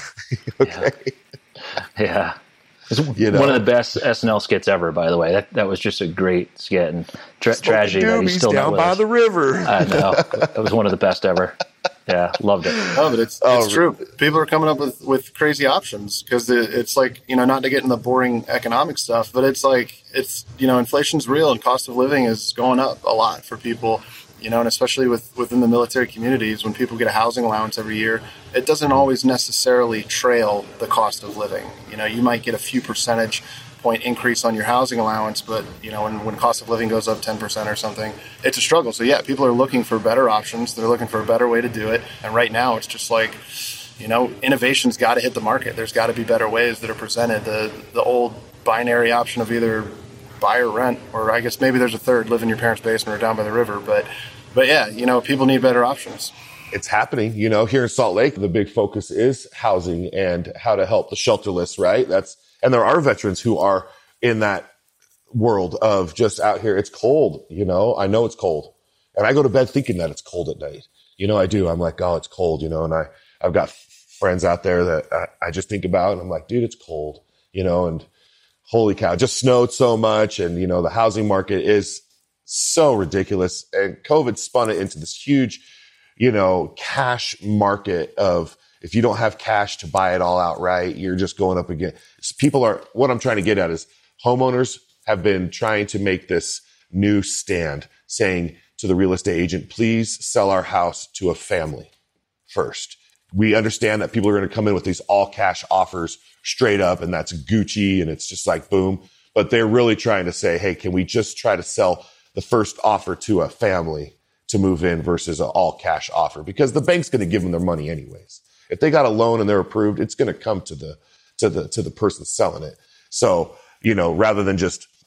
Okay. Yeah. yeah. It's you know? one of the best S N L skits ever, by the way. That that was just a great skit and tra- tragedy that he's still down not with by us. the river. I know. That was one of the best ever. Yeah, loved it. No, but it's oh, it's true. People are coming up with, with crazy options because it's like, you know, not to get in the boring economic stuff, but it's like, it's, you know, inflation's real and cost of living is going up a lot for people, you know, and especially with within the military communities, when people get a housing allowance every year, it doesn't always necessarily trail the cost of living. You know, you might get a few percentage point increase on your housing allowance, but you know, when, when cost of living goes up ten percent or something, it's a struggle. So yeah, people are looking for better options. They're looking for a better way to do it. And right now it's just like, you know, innovation's got to hit the market. There's got to be better ways that are presented. The the old binary option of either buy or rent, or I guess maybe there's a third, live in your parents' basement or down by the river. But but yeah, you know, people need better options. It's happening. You know, here in Salt Lake, the big focus is housing and how to help the shelterless, right? That's, and there are veterans who are in that world of just out here. It's cold, you know, I know it's cold. And I go to bed thinking that it's cold at night. You know, I do. I'm like, oh, it's cold, you know, and I, I've got friends out there that I, I just think about and I'm like, dude, it's cold, you know, and holy cow, it just snowed so much. And, you know, the housing market is so ridiculous. And COVID spun it into this huge, you know, cash market of, if you don't have cash to buy it all outright, you're just going up against people are, what I'm trying to get at is homeowners have been trying to make this new stand saying to the real estate agent, please sell our house to a family first. We understand that people are going to come in with these all cash offers straight up and that's Gucci and it's just like boom. But they're really trying to say, hey, can we just try to sell the first offer to a family to move in versus an all cash offer? Because the bank's going to give them their money anyways. If they got a loan and they're approved, it's going to come to the, to the, to the person selling it. So, you know, rather than just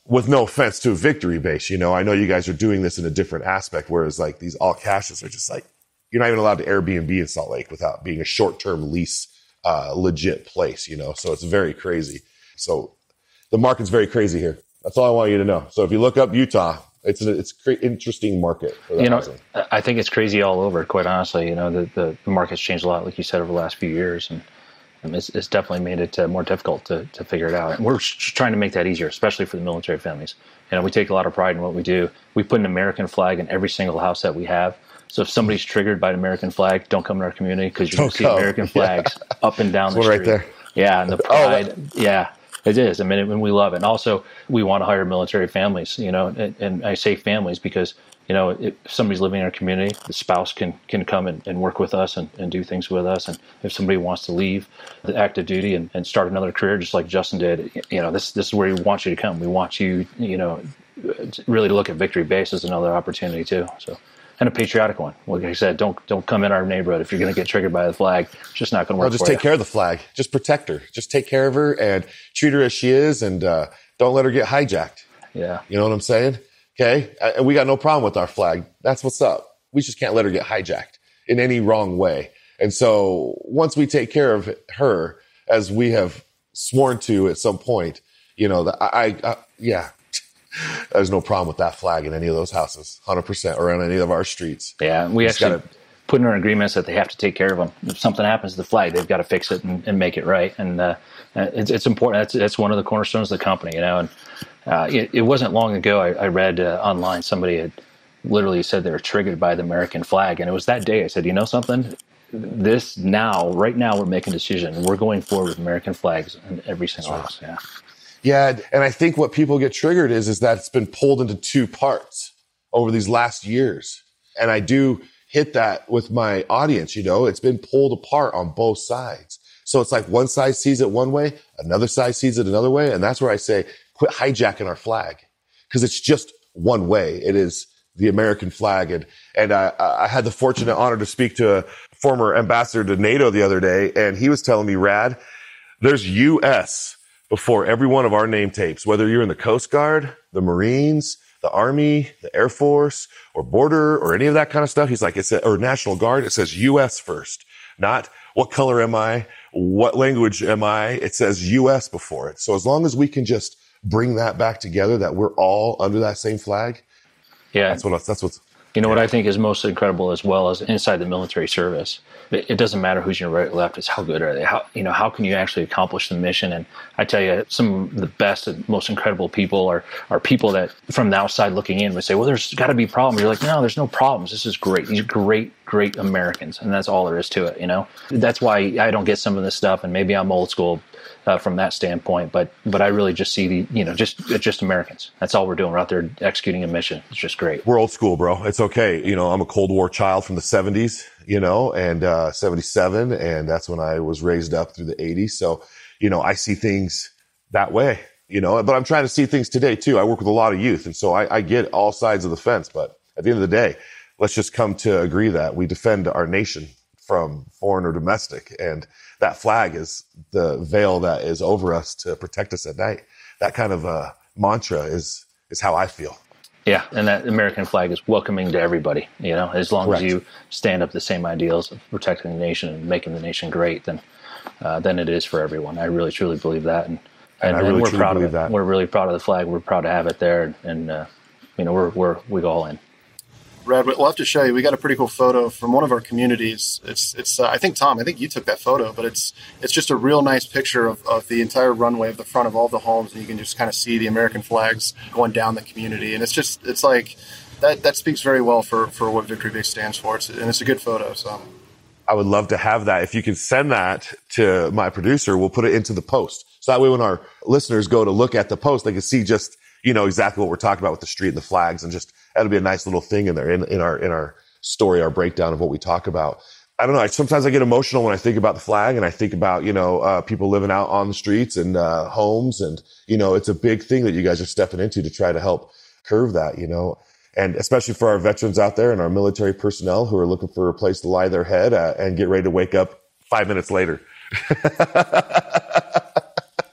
with no offense to a Victory Base, you know, I know you guys are doing this in a different aspect, whereas like these all cashes are just like, you're not even allowed to Airbnb in Salt Lake without being a short-term lease, uh, legit place, you know, so it's very crazy. So the market's very crazy here. That's all I want you to know. So if you look up Utah, it's an it's an interesting market for that you know, housing. I think it's crazy all over, quite honestly. You know, the, the, the market's changed a lot, like you said, over the last few years. And, and it's, it's definitely made it uh, more difficult to, to figure it out. And we're just trying to make that easier, especially for the military families. You know, we take a lot of pride in what we do. We put an American flag in every single house that we have. So if somebody's triggered by an American flag, don't come to our community because you're going to see American flags yeah. up and down the street. Right there. Yeah, and the pride. Oh, yeah. It is. I mean, and we love it. And also, we want to hire military families, you know, and, and I say families because, you know, if somebody's living in our community, the spouse can, can come and, and work with us and, and do things with us. And if somebody wants to leave the active duty and, and start another career, just like Justin did, you know, this this is where we want you to come. We want you, you know, really to look at Victory Base as another opportunity too. So, and a patriotic one. Like I said, don't don't come in our neighborhood if you're going to get triggered by the flag. It's just not going to work. No, just for take you. care of the flag. Just protect her. Just take care of her and treat her as she is, and uh, don't let her get hijacked. Yeah, you know what I'm saying? Okay, and we got no problem with our flag. That's what's up. We just can't let her get hijacked in any wrong way. And so once we take care of her, as we have sworn to at some point, you know, that I, I, I yeah. There's no problem with that flag in any of those houses, one hundred percent, or on any of our streets. Yeah, we Just actually gotta, put in our agreements that they have to take care of them. If something happens to the flag, they've got to fix it and, and make it right. And uh, it's, it's important. That's, that's one of the cornerstones of the company, you know. And uh, it, it wasn't long ago I, I read uh, online somebody had literally said they were triggered by the American flag. And it was that day I said, you know something? This now, right now, we're making a decision. We're going forward with American flags in every single right. house. Yeah. Yeah, and I think what people get triggered is is that it's been pulled into two parts over these last years. And I do hit that with my audience, you know, it's been pulled apart on both sides. So it's like one side sees it one way, another side sees it another way. And that's where I say, quit hijacking our flag, because it's just one way. It is the American flag. And, and I, I had the fortunate honor to speak to a former ambassador to NATO the other day, and he was telling me, Rad, there's U S before every one of our name tapes, whether you're in the Coast Guard, the Marines, the Army, the Air Force, or Border, or any of that kind of stuff. He's like, it's a, or National Guard. It says U S first, not what color am I? What language am I? It says U S before it. So as long as we can just bring that back together, that we're all under that same flag. Yeah. That's what, that's what's, You know, what I think is most incredible as well as inside the military service, it, it doesn't matter who's your right or left, it's how good are they? How, you know, how can you actually accomplish the mission? And I tell you, some of the best and most incredible people are, are people that from the outside looking in would say, well, there's got to be problems. You're like, no, there's no problems. This is great. These are great, great Americans. And that's all there is to it, you know? That's why I don't get some of this stuff, and maybe I'm old school Uh, from that standpoint, but but I really just see the, you know, just it's just Americans. That's all we're doing. We're out there executing a mission. It's just great. We're old school, bro. It's okay. You know, I'm a Cold War child from the seventies, you know, and uh, seventy-seven, and that's when I was raised up through the eighties. So, you know, I see things that way, you know, but I'm trying to see things today too. I work with a lot of youth, and so I, I get all sides of the fence. But at the end of the day, let's just come to agree that we defend our nation from foreign or domestic, and that flag is the veil that is over us to protect us at night. That kind of uh, mantra is is how I feel. Yeah, and that American flag is welcoming to everybody. You know, as long Correct. as you stand up the same ideals of protecting the nation and making the nation great, then uh, then it is for everyone. I really truly believe that, and and, and I really and we're truly proud believe of it. that. We're really proud of the flag. We're proud to have it there, and, and uh, you know, we're we're we go all in. Brad, we'll have to show you. We got a pretty cool photo from one of our communities. It's, it's. Uh, I think Tom, I think you took that photo, but it's, it's just a real nice picture of, of the entire runway of the front of all the homes, and you can just kind of see the American flags going down the community, and it's just, it's like that. That speaks very well for, for what Victory Base stands for, it's, and it's a good photo. So, I would love to have that. If you can send that to my producer, we'll put it into the post. So that way, when our listeners go to look at the post, they can see just, you know, exactly what we're talking about with the street and the flags, and just that'll be a nice little thing in there in, in our in our story, our breakdown of what we talk about. I don't know. I, sometimes I get emotional when I think about the flag, and I think about, you know, uh, people living out on the streets and uh, homes, and you know, it's a big thing that you guys are stepping into to try to help curve that, you know, and especially for our veterans out there and our military personnel who are looking for a place to lie their head at and get ready to wake up five minutes later.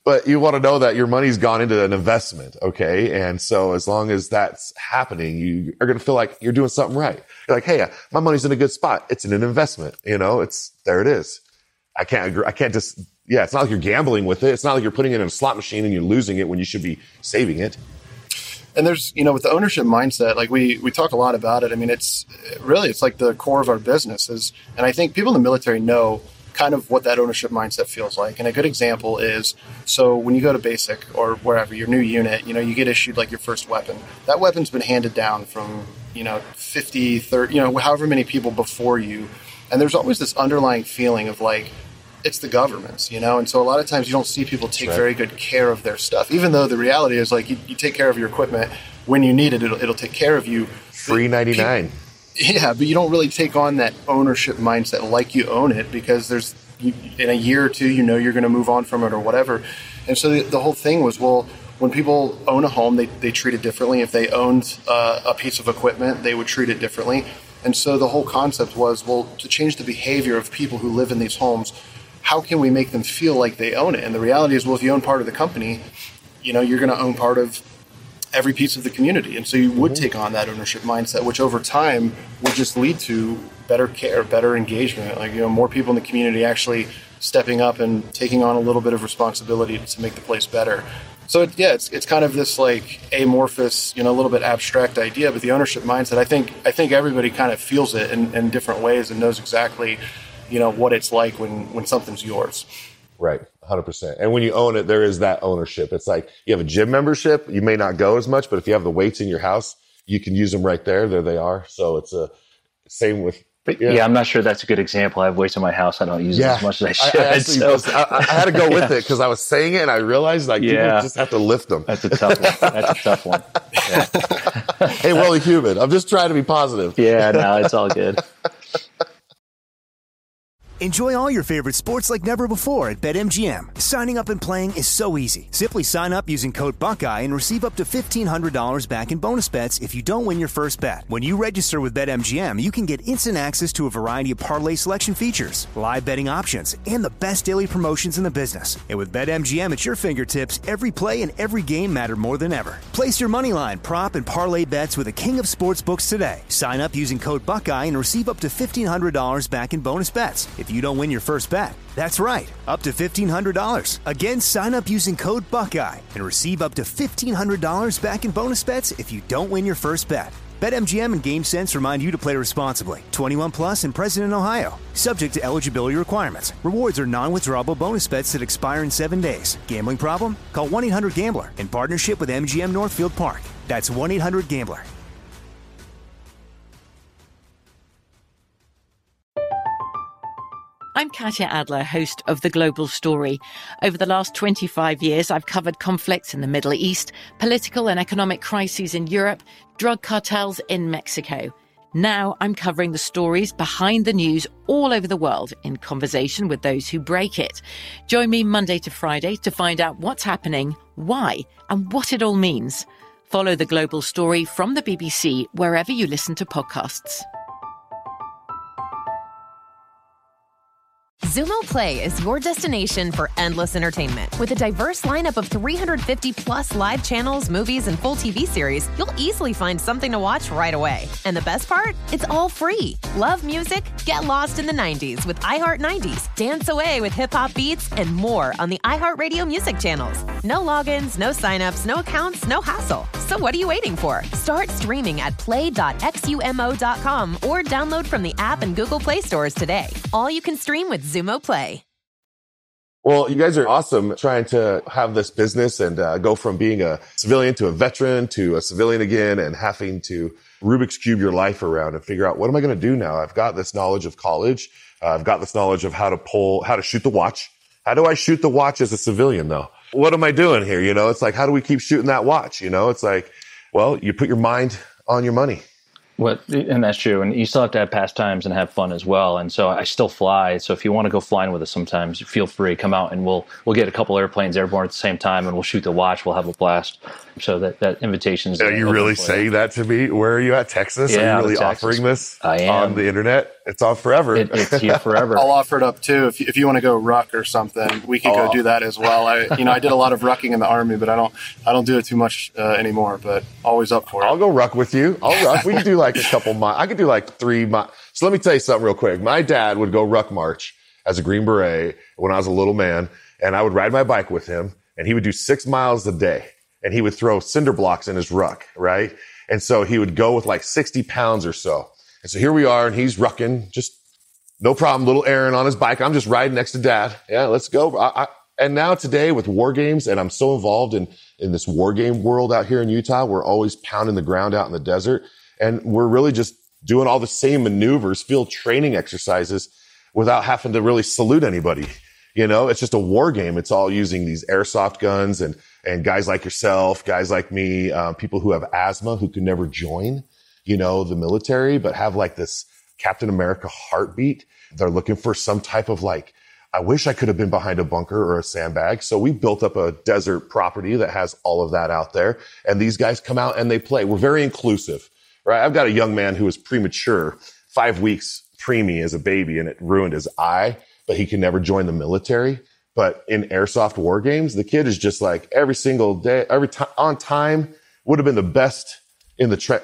But you want to know that your money's gone into an investment, okay? And so as long as that's happening, you are going to feel like you're doing something right. You're like, hey, my money's in a good spot. It's in an investment. You know, it's, there it is. I can't agree. I can't just, yeah, it's not like you're gambling with it. It's not like you're putting it in a slot machine and you're losing it when you should be saving it. And there's, you know, with the ownership mindset, like we, we talk a lot about it. I mean, it's really, it's like the core of our business is, and I think people in the military know kind of what that ownership mindset feels like. And a good example is, so when you go to basic or wherever, your new unit, you know, you get issued like your first weapon. That weapon's been handed down from, you know, fifty, thirty, you know, however many people before you. And there's always this underlying feeling of like, it's the government's, you know? And so a lot of times you don't see people take right. very good care of their stuff, even though the reality is like you, you take care of your equipment when you need it, it'll, it'll take care of you. Free ninety-nine. People, yeah, but you don't really take on that ownership mindset like you own it because there's, you, in a year or two, you know you're going to move on from it or whatever. And so the, the whole thing was, well, when people own a home, they, they treat it differently. If they owned uh, a piece of equipment, they would treat it differently. And so the whole concept was, well, to change the behavior of people who live in these homes, how can we make them feel like they own it? And the reality is, well, if you own part of the company, you know, you're going to own part of every piece of the community. And so you would take on that ownership mindset, which over time would just lead to better care, better engagement, like, you know, more people in the community actually stepping up and taking on a little bit of responsibility to make the place better. So it, yeah, it's it's kind of this like amorphous, you know, a little bit abstract idea, but the ownership mindset, I think I think everybody kind of feels it in, in different ways and knows exactly, you know, what it's like when, when something's yours. Right. one hundred percent. And when you own it, there is that ownership. It's like you have a gym membership. You may not go as much, but if you have the weights in your house, you can use them right there. There they are. So it's a same with. Yeah. yeah, I'm not sure that's a good example. I have weights in my house. I don't use yeah. it as much as I should. I, I, actually, so. I, I had to go with yeah. it because I was saying it and I realized like yeah. you just have to lift them. That's a tough one. That's a tough one. Yeah. Hey, well, human. I'm just trying to be positive. Yeah, no, it's all good. Enjoy all your favorite sports like never before at BetMGM. Signing up and playing is so easy. Simply sign up using code Buckeye and receive up to fifteen hundred dollars back in bonus bets if you don't win your first bet. When you register with BetMGM, you can get instant access to a variety of parlay selection features, live betting options, and the best daily promotions in the business. And with BetMGM at your fingertips, every play and every game matter more than ever. Place your moneyline, prop, and parlay bets with the king of sportsbooks today. Sign up using code Buckeye and receive up to fifteen hundred dollars back in bonus bets if you don't win your first bet. That's right, up to fifteen hundred dollars. Again, sign up using code Buckeye and receive up to fifteen hundred dollars back in bonus bets if you don't win your first bet. BetMGM and GameSense remind you to play responsibly. twenty-one plus and present in Ohio. Subject to eligibility requirements. Rewards are non-withdrawable bonus bets that expire in seven days. Gambling problem? Call one eight hundred gambler in partnership with M G M Northfield Park. That's one eight hundred gambler. I'm Katya Adler, host of The Global Story. Over the last twenty-five years, I've covered conflicts in the Middle East, political and economic crises in Europe, drug cartels in Mexico. Now I'm covering the stories behind the news all over the world in conversation with those who break it. Join me Monday to Friday to find out what's happening, why, and what it all means. Follow The Global Story from the B B C wherever you listen to podcasts. Xumo Play is your destination for endless entertainment. With a diverse lineup of three hundred fifty plus live channels, movies, and full T V series, you'll easily find something to watch right away. And the best part? It's all free. Love music? Get lost in the nineties with iHeart nineties. Dance away with hip-hop beats and more on the iHeartRadio music channels. No logins, no signups, no accounts, no hassle. So what are you waiting for? Start streaming at play dot xumo dot com or download from the app and Google Play stores today. All you can stream with Xumo Play. Well, you guys are awesome trying to have this business and uh, go from being a civilian to a veteran to a civilian again and having to Rubik's Cube your life around and figure out, what am I going to do now? I've got this knowledge of college. Uh, I've got this knowledge of how to pull, how to shoot the watch. How do I shoot the watch as a civilian though? What am I doing here? You know, it's like, how do we keep shooting that watch? You know, it's like, well, you put your mind on your money. What, and that's true. And you still have to have pastimes and have fun as well. And so I still fly. So if you want to go flying with us sometimes, feel free, come out and we'll we'll get a couple airplanes airborne at the same time and we'll shoot the watch. We'll have a blast. So that, that invitation is. Are you really saying that to me? Where are you at? Texas? Yeah, are you really Texas. offering this I am. on the internet? It's on forever. It, it's here forever. I'll offer it up too. If you, if you want to go ruck or something, we could oh. go do that as well. I, you know, I did a lot of rucking in the Army, but I don't, I don't do it too much uh, anymore. But always up for it. I'll go ruck with you. I'll ruck. We could do like a couple miles. I could do like three miles. So let me tell you something real quick. My dad would go ruck march as a Green Beret when I was a little man, and I would ride my bike with him, and he would do six miles a day, and he would throw cinder blocks in his ruck, right? And so he would go with like sixty pounds or so. And so here we are, and he's rucking, just no problem, little Aaron on his bike. I'm just riding next to Dad. Yeah, let's go. I, I, and now today with war games, and I'm so involved in, in this war game world out here in Utah, we're always pounding the ground out in the desert. And we're really just doing all the same maneuvers, field training exercises, without having to really salute anybody. You know, it's just a war game. It's all using these airsoft guns and, and guys like yourself, guys like me, uh, people who have asthma who can never join, you know, the military, but have like this Captain America heartbeat. They're looking for some type of like, I wish I could have been behind a bunker or a sandbag. So we built up a desert property that has all of that out there. And these guys come out and they play. We're very inclusive, right? I've got a young man who was premature, five weeks preemie as a baby, and it ruined his eye, but he can never join the military. But in airsoft war games, the kid is just like every single day, every time on time, would have been the best in the tra-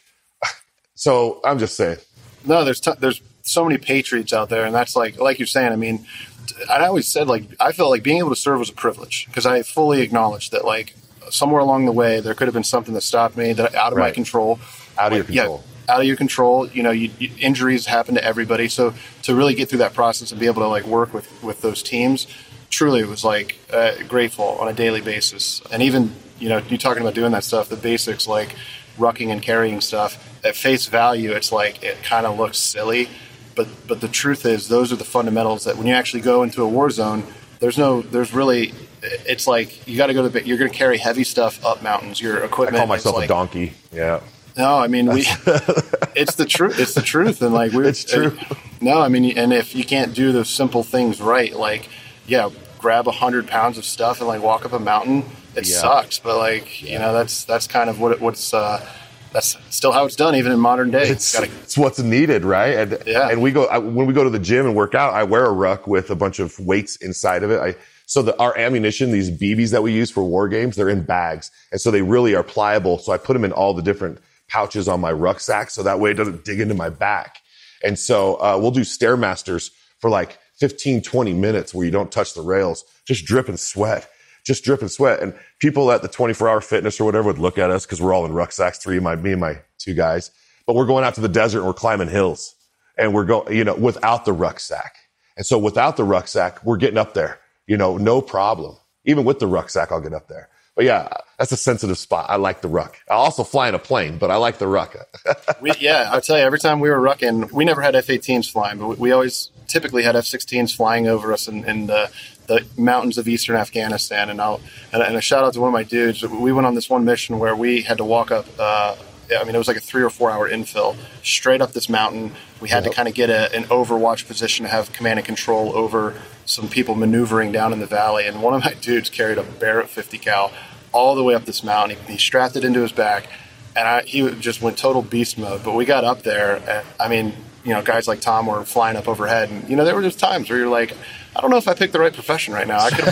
So I'm just saying. No, there's t- there's so many patriots out there, and that's like like you're saying. I mean, I always said like I felt like being able to serve was a privilege because I fully acknowledged that like somewhere along the way there could have been something that stopped me that out of right. my control, out of like, your control. Yeah, out of your control. You know, you, you, injuries happen to everybody. So to really get through that process and be able to like work with, with those teams, truly it was like uh, grateful on a daily basis. And even, you know, you talking about doing that stuff, the basics like rucking and carrying stuff at face value, it's like, it kind of looks silly. But, but the truth is those are the fundamentals that when you actually go into a war zone, there's no, there's really, it's like, you got to go to the, you're going to carry heavy stuff up mountains, your equipment. I call myself like, a donkey. Yeah. No, I mean, we, it's the truth. It's the truth. And like, we're, it's true. Uh, no, I mean, and if you can't do those simple things right, like, yeah, grab a hundred pounds of stuff and like walk up a mountain, it yeah. sucks. But like, yeah. you know, that's, that's kind of what it, what's, uh, that's still how it's done, even in modern day. It's, Gotta, it's what's needed, right? And, yeah. and we go, I, when we go to the gym and work out, I wear a ruck with a bunch of weights inside of it. I, So the, our ammunition, these B Bs that we use for war games, they're in bags. And so they really are pliable. So I put them in all the different pouches on my rucksack. So that way it doesn't dig into my back. And so, uh, we'll do Stairmasters for like fifteen, twenty minutes where you don't touch the rails, just drip and sweat, just drip and sweat. And people at the twenty-four hour fitness or whatever would look at us because we're all in rucksacks, three, my, me and my two guys, but we're going out to the desert and we're climbing hills and we're going, you know, without the rucksack. And so without the rucksack, we're getting up there. You know, no problem. Even with the rucksack, I'll get up there. But yeah, that's a sensitive spot. I like the ruck. I also fly in a plane, but I like the ruck. we, yeah, I'll tell you, every time we were rucking, we never had F eighteens flying, but we always typically had F sixteens flying over us in, in the, the mountains of eastern Afghanistan. And, I'll, and, and a shout out to one of my dudes. We went on this one mission where we had to walk up, uh, I mean, it was like a three or four hour infill straight up this mountain. We had yep. to kind of get a, an overwatch position to have command and control over some people maneuvering down in the valley. And one of my dudes carried a Barrett fifty cal all the way up this mountain. He, he strapped it into his back, and I, he just went total beast mode. But we got up there, and I mean, you know, guys like Tom were flying up overhead. And, you know, there were just times where you're like, I don't know if I picked the right profession right now. I could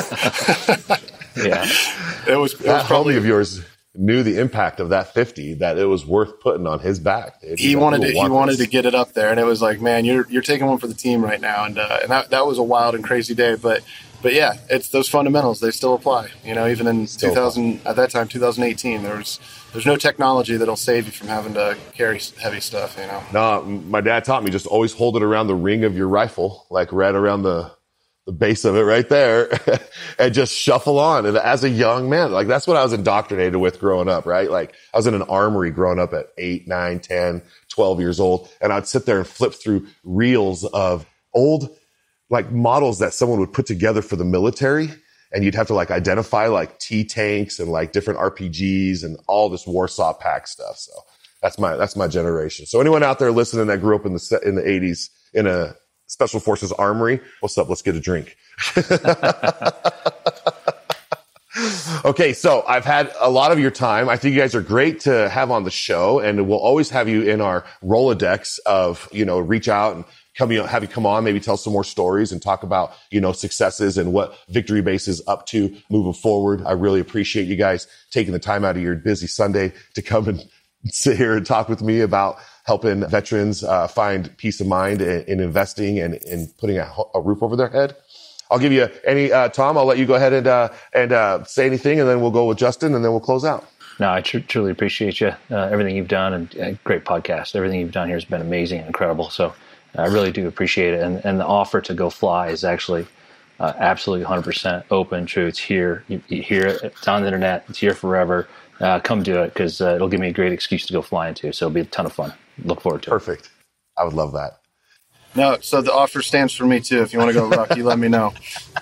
have been. yeah. It was, it that was probably homie of yours knew the impact of that fifty, that it was worth putting on his back. Dude. He wanted to, he wanted to get it up there, and it was like, man, you're you're taking one for the team right now, and uh, and that that was a wild and crazy day, but but yeah, it's those fundamentals, they still apply. You know, even in still two thousand apply. At that time, two thousand eighteen, there was there's no technology that'll save you from having to carry heavy stuff. You know, no, my dad taught me just always hold it around the ring of your rifle, like right around the. the base of it right there and just shuffle on. And as a young man, like that's what I was indoctrinated with growing up, right? Like I was in an armory growing up at eight, nine, ten, twelve years old. And I'd sit there and flip through reels of old like models that someone would put together for the military. And you'd have to like identify like T tanks and like different R P Gs and all this Warsaw Pact stuff. So that's my, that's my generation. So anyone out there listening that grew up in the, in the eighties in a Special Forces Armory, what's up? Let's get a drink. Okay, so I've had a lot of your time. I think you guys are great to have on the show, and we'll always have you in our Rolodex of, you know, reach out and come, you know, have you come on, maybe tell some more stories and talk about, you know, successes and what Victory Base is up to moving forward. I really appreciate you guys taking the time out of your busy Sunday to come and sit here and talk with me about helping veterans uh, find peace of mind in, in investing and in putting a, a roof over their head. I'll give you any, uh, Tom, I'll let you go ahead and, uh, and, uh, say anything, and then we'll go with Justin, and then we'll close out. No, I tr- truly appreciate you, uh, everything you've done, and uh, great podcast. Everything you've done here has been amazing and incredible. So I really do appreciate it. And, and the offer to go fly is actually uh, absolutely one hundred percent open, true. It's here. You, you hear it. It's on the internet. It's here forever. Uh, come do it, because uh, it'll give me a great excuse to go fly into. So it'll be a ton of fun. Look forward to Perfect. it. Perfect. I would love that. No, so the offer stands for me too. If you want to go Rocky, let me know.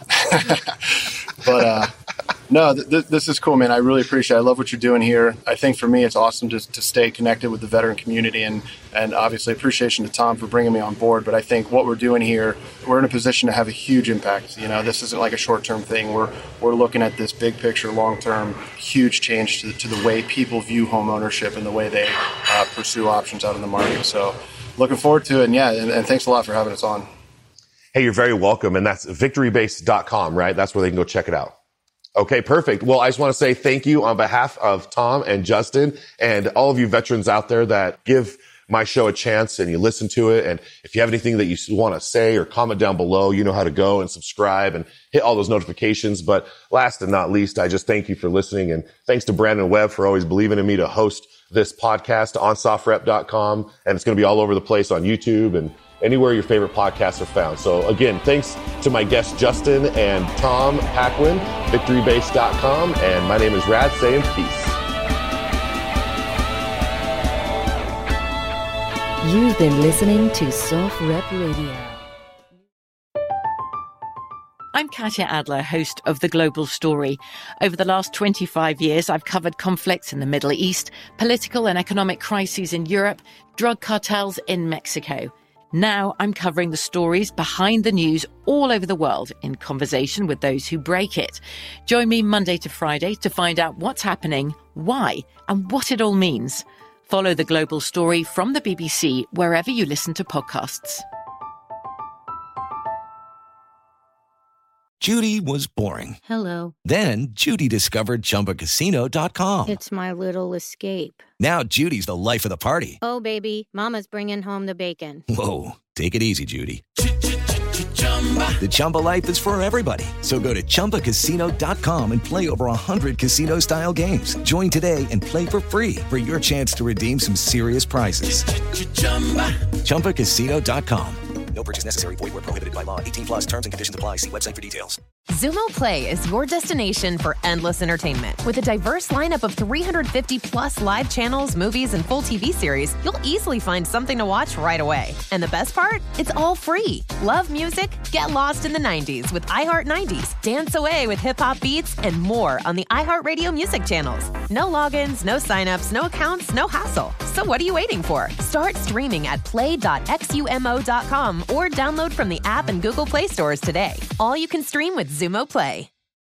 But uh, no, th- th- this is cool, man. I really appreciate it. I love what you're doing here. I think for me, it's awesome to, to stay connected with the veteran community, and, and obviously appreciation to Tom for bringing me on board. But I think what we're doing here, we're in a position to have a huge impact. You know, this isn't like a short-term thing. We're we're looking at this big picture, long-term, huge change to, to the way people view home ownership and the way they uh, pursue options out in the market. So looking forward to it. And yeah, and, and thanks a lot for having us on. Hey, you're very welcome. And that's victory base dot com, right? That's where they can go check it out. Okay, perfect. Well, I just want to say thank you on behalf of Tom and Justin and all of you veterans out there that give my show a chance and you listen to it. And if you have anything that you want to say or comment down below, you know how to go and subscribe and hit all those notifications. But last and not least, I just thank you for listening. And thanks to Brandon Webb for always believing in me to host this podcast on soft rep dot com. And it's going to be all over the place on YouTube and anywhere your favorite podcasts are found. So again, thanks to my guests, Justin and Tom Paquin, victory base dot com. And my name is Rad, saying peace. You've been listening to Soft Rep Radio. I'm Katya Adler, host of The Global Story. Over the last twenty-five years, I've covered conflicts in the Middle East, political and economic crises in Europe, drug cartels in Mexico. Now I'm covering the stories behind the news all over the world in conversation with those who break it. Join me Monday to Friday to find out what's happening, why, and what it all means. Follow The Global Story from the B B C wherever you listen to podcasts. Judy was boring. Hello. Then Judy discovered Chumba Casino dot com. It's my little escape. Now Judy's the life of the party. Oh, baby, mama's bringing home the bacon. Whoa, take it easy, Judy. The Chumba life is for everybody. So go to Chumba Casino dot com and play over one hundred casino-style games. Join today and play for free for your chance to redeem some serious prizes. Chumba Casino dot com. No purchase necessary. Void where prohibited by law. eighteen plus terms and conditions apply. See website for details. Xumo Play is your destination for endless entertainment. With a diverse lineup of three hundred fifty plus live channels, movies, and full T V series, you'll easily find something to watch right away. And the best part? It's all free. Love music? Get lost in the nineties with iHeart nineties. Dance away with hip-hop beats and more on the iHeartRadio music channels. No logins, no signups, no accounts, no hassle. So what are you waiting for? Start streaming at play dot xumo dot com or download from the app and Google Play stores today. All you can stream with Xumo Play.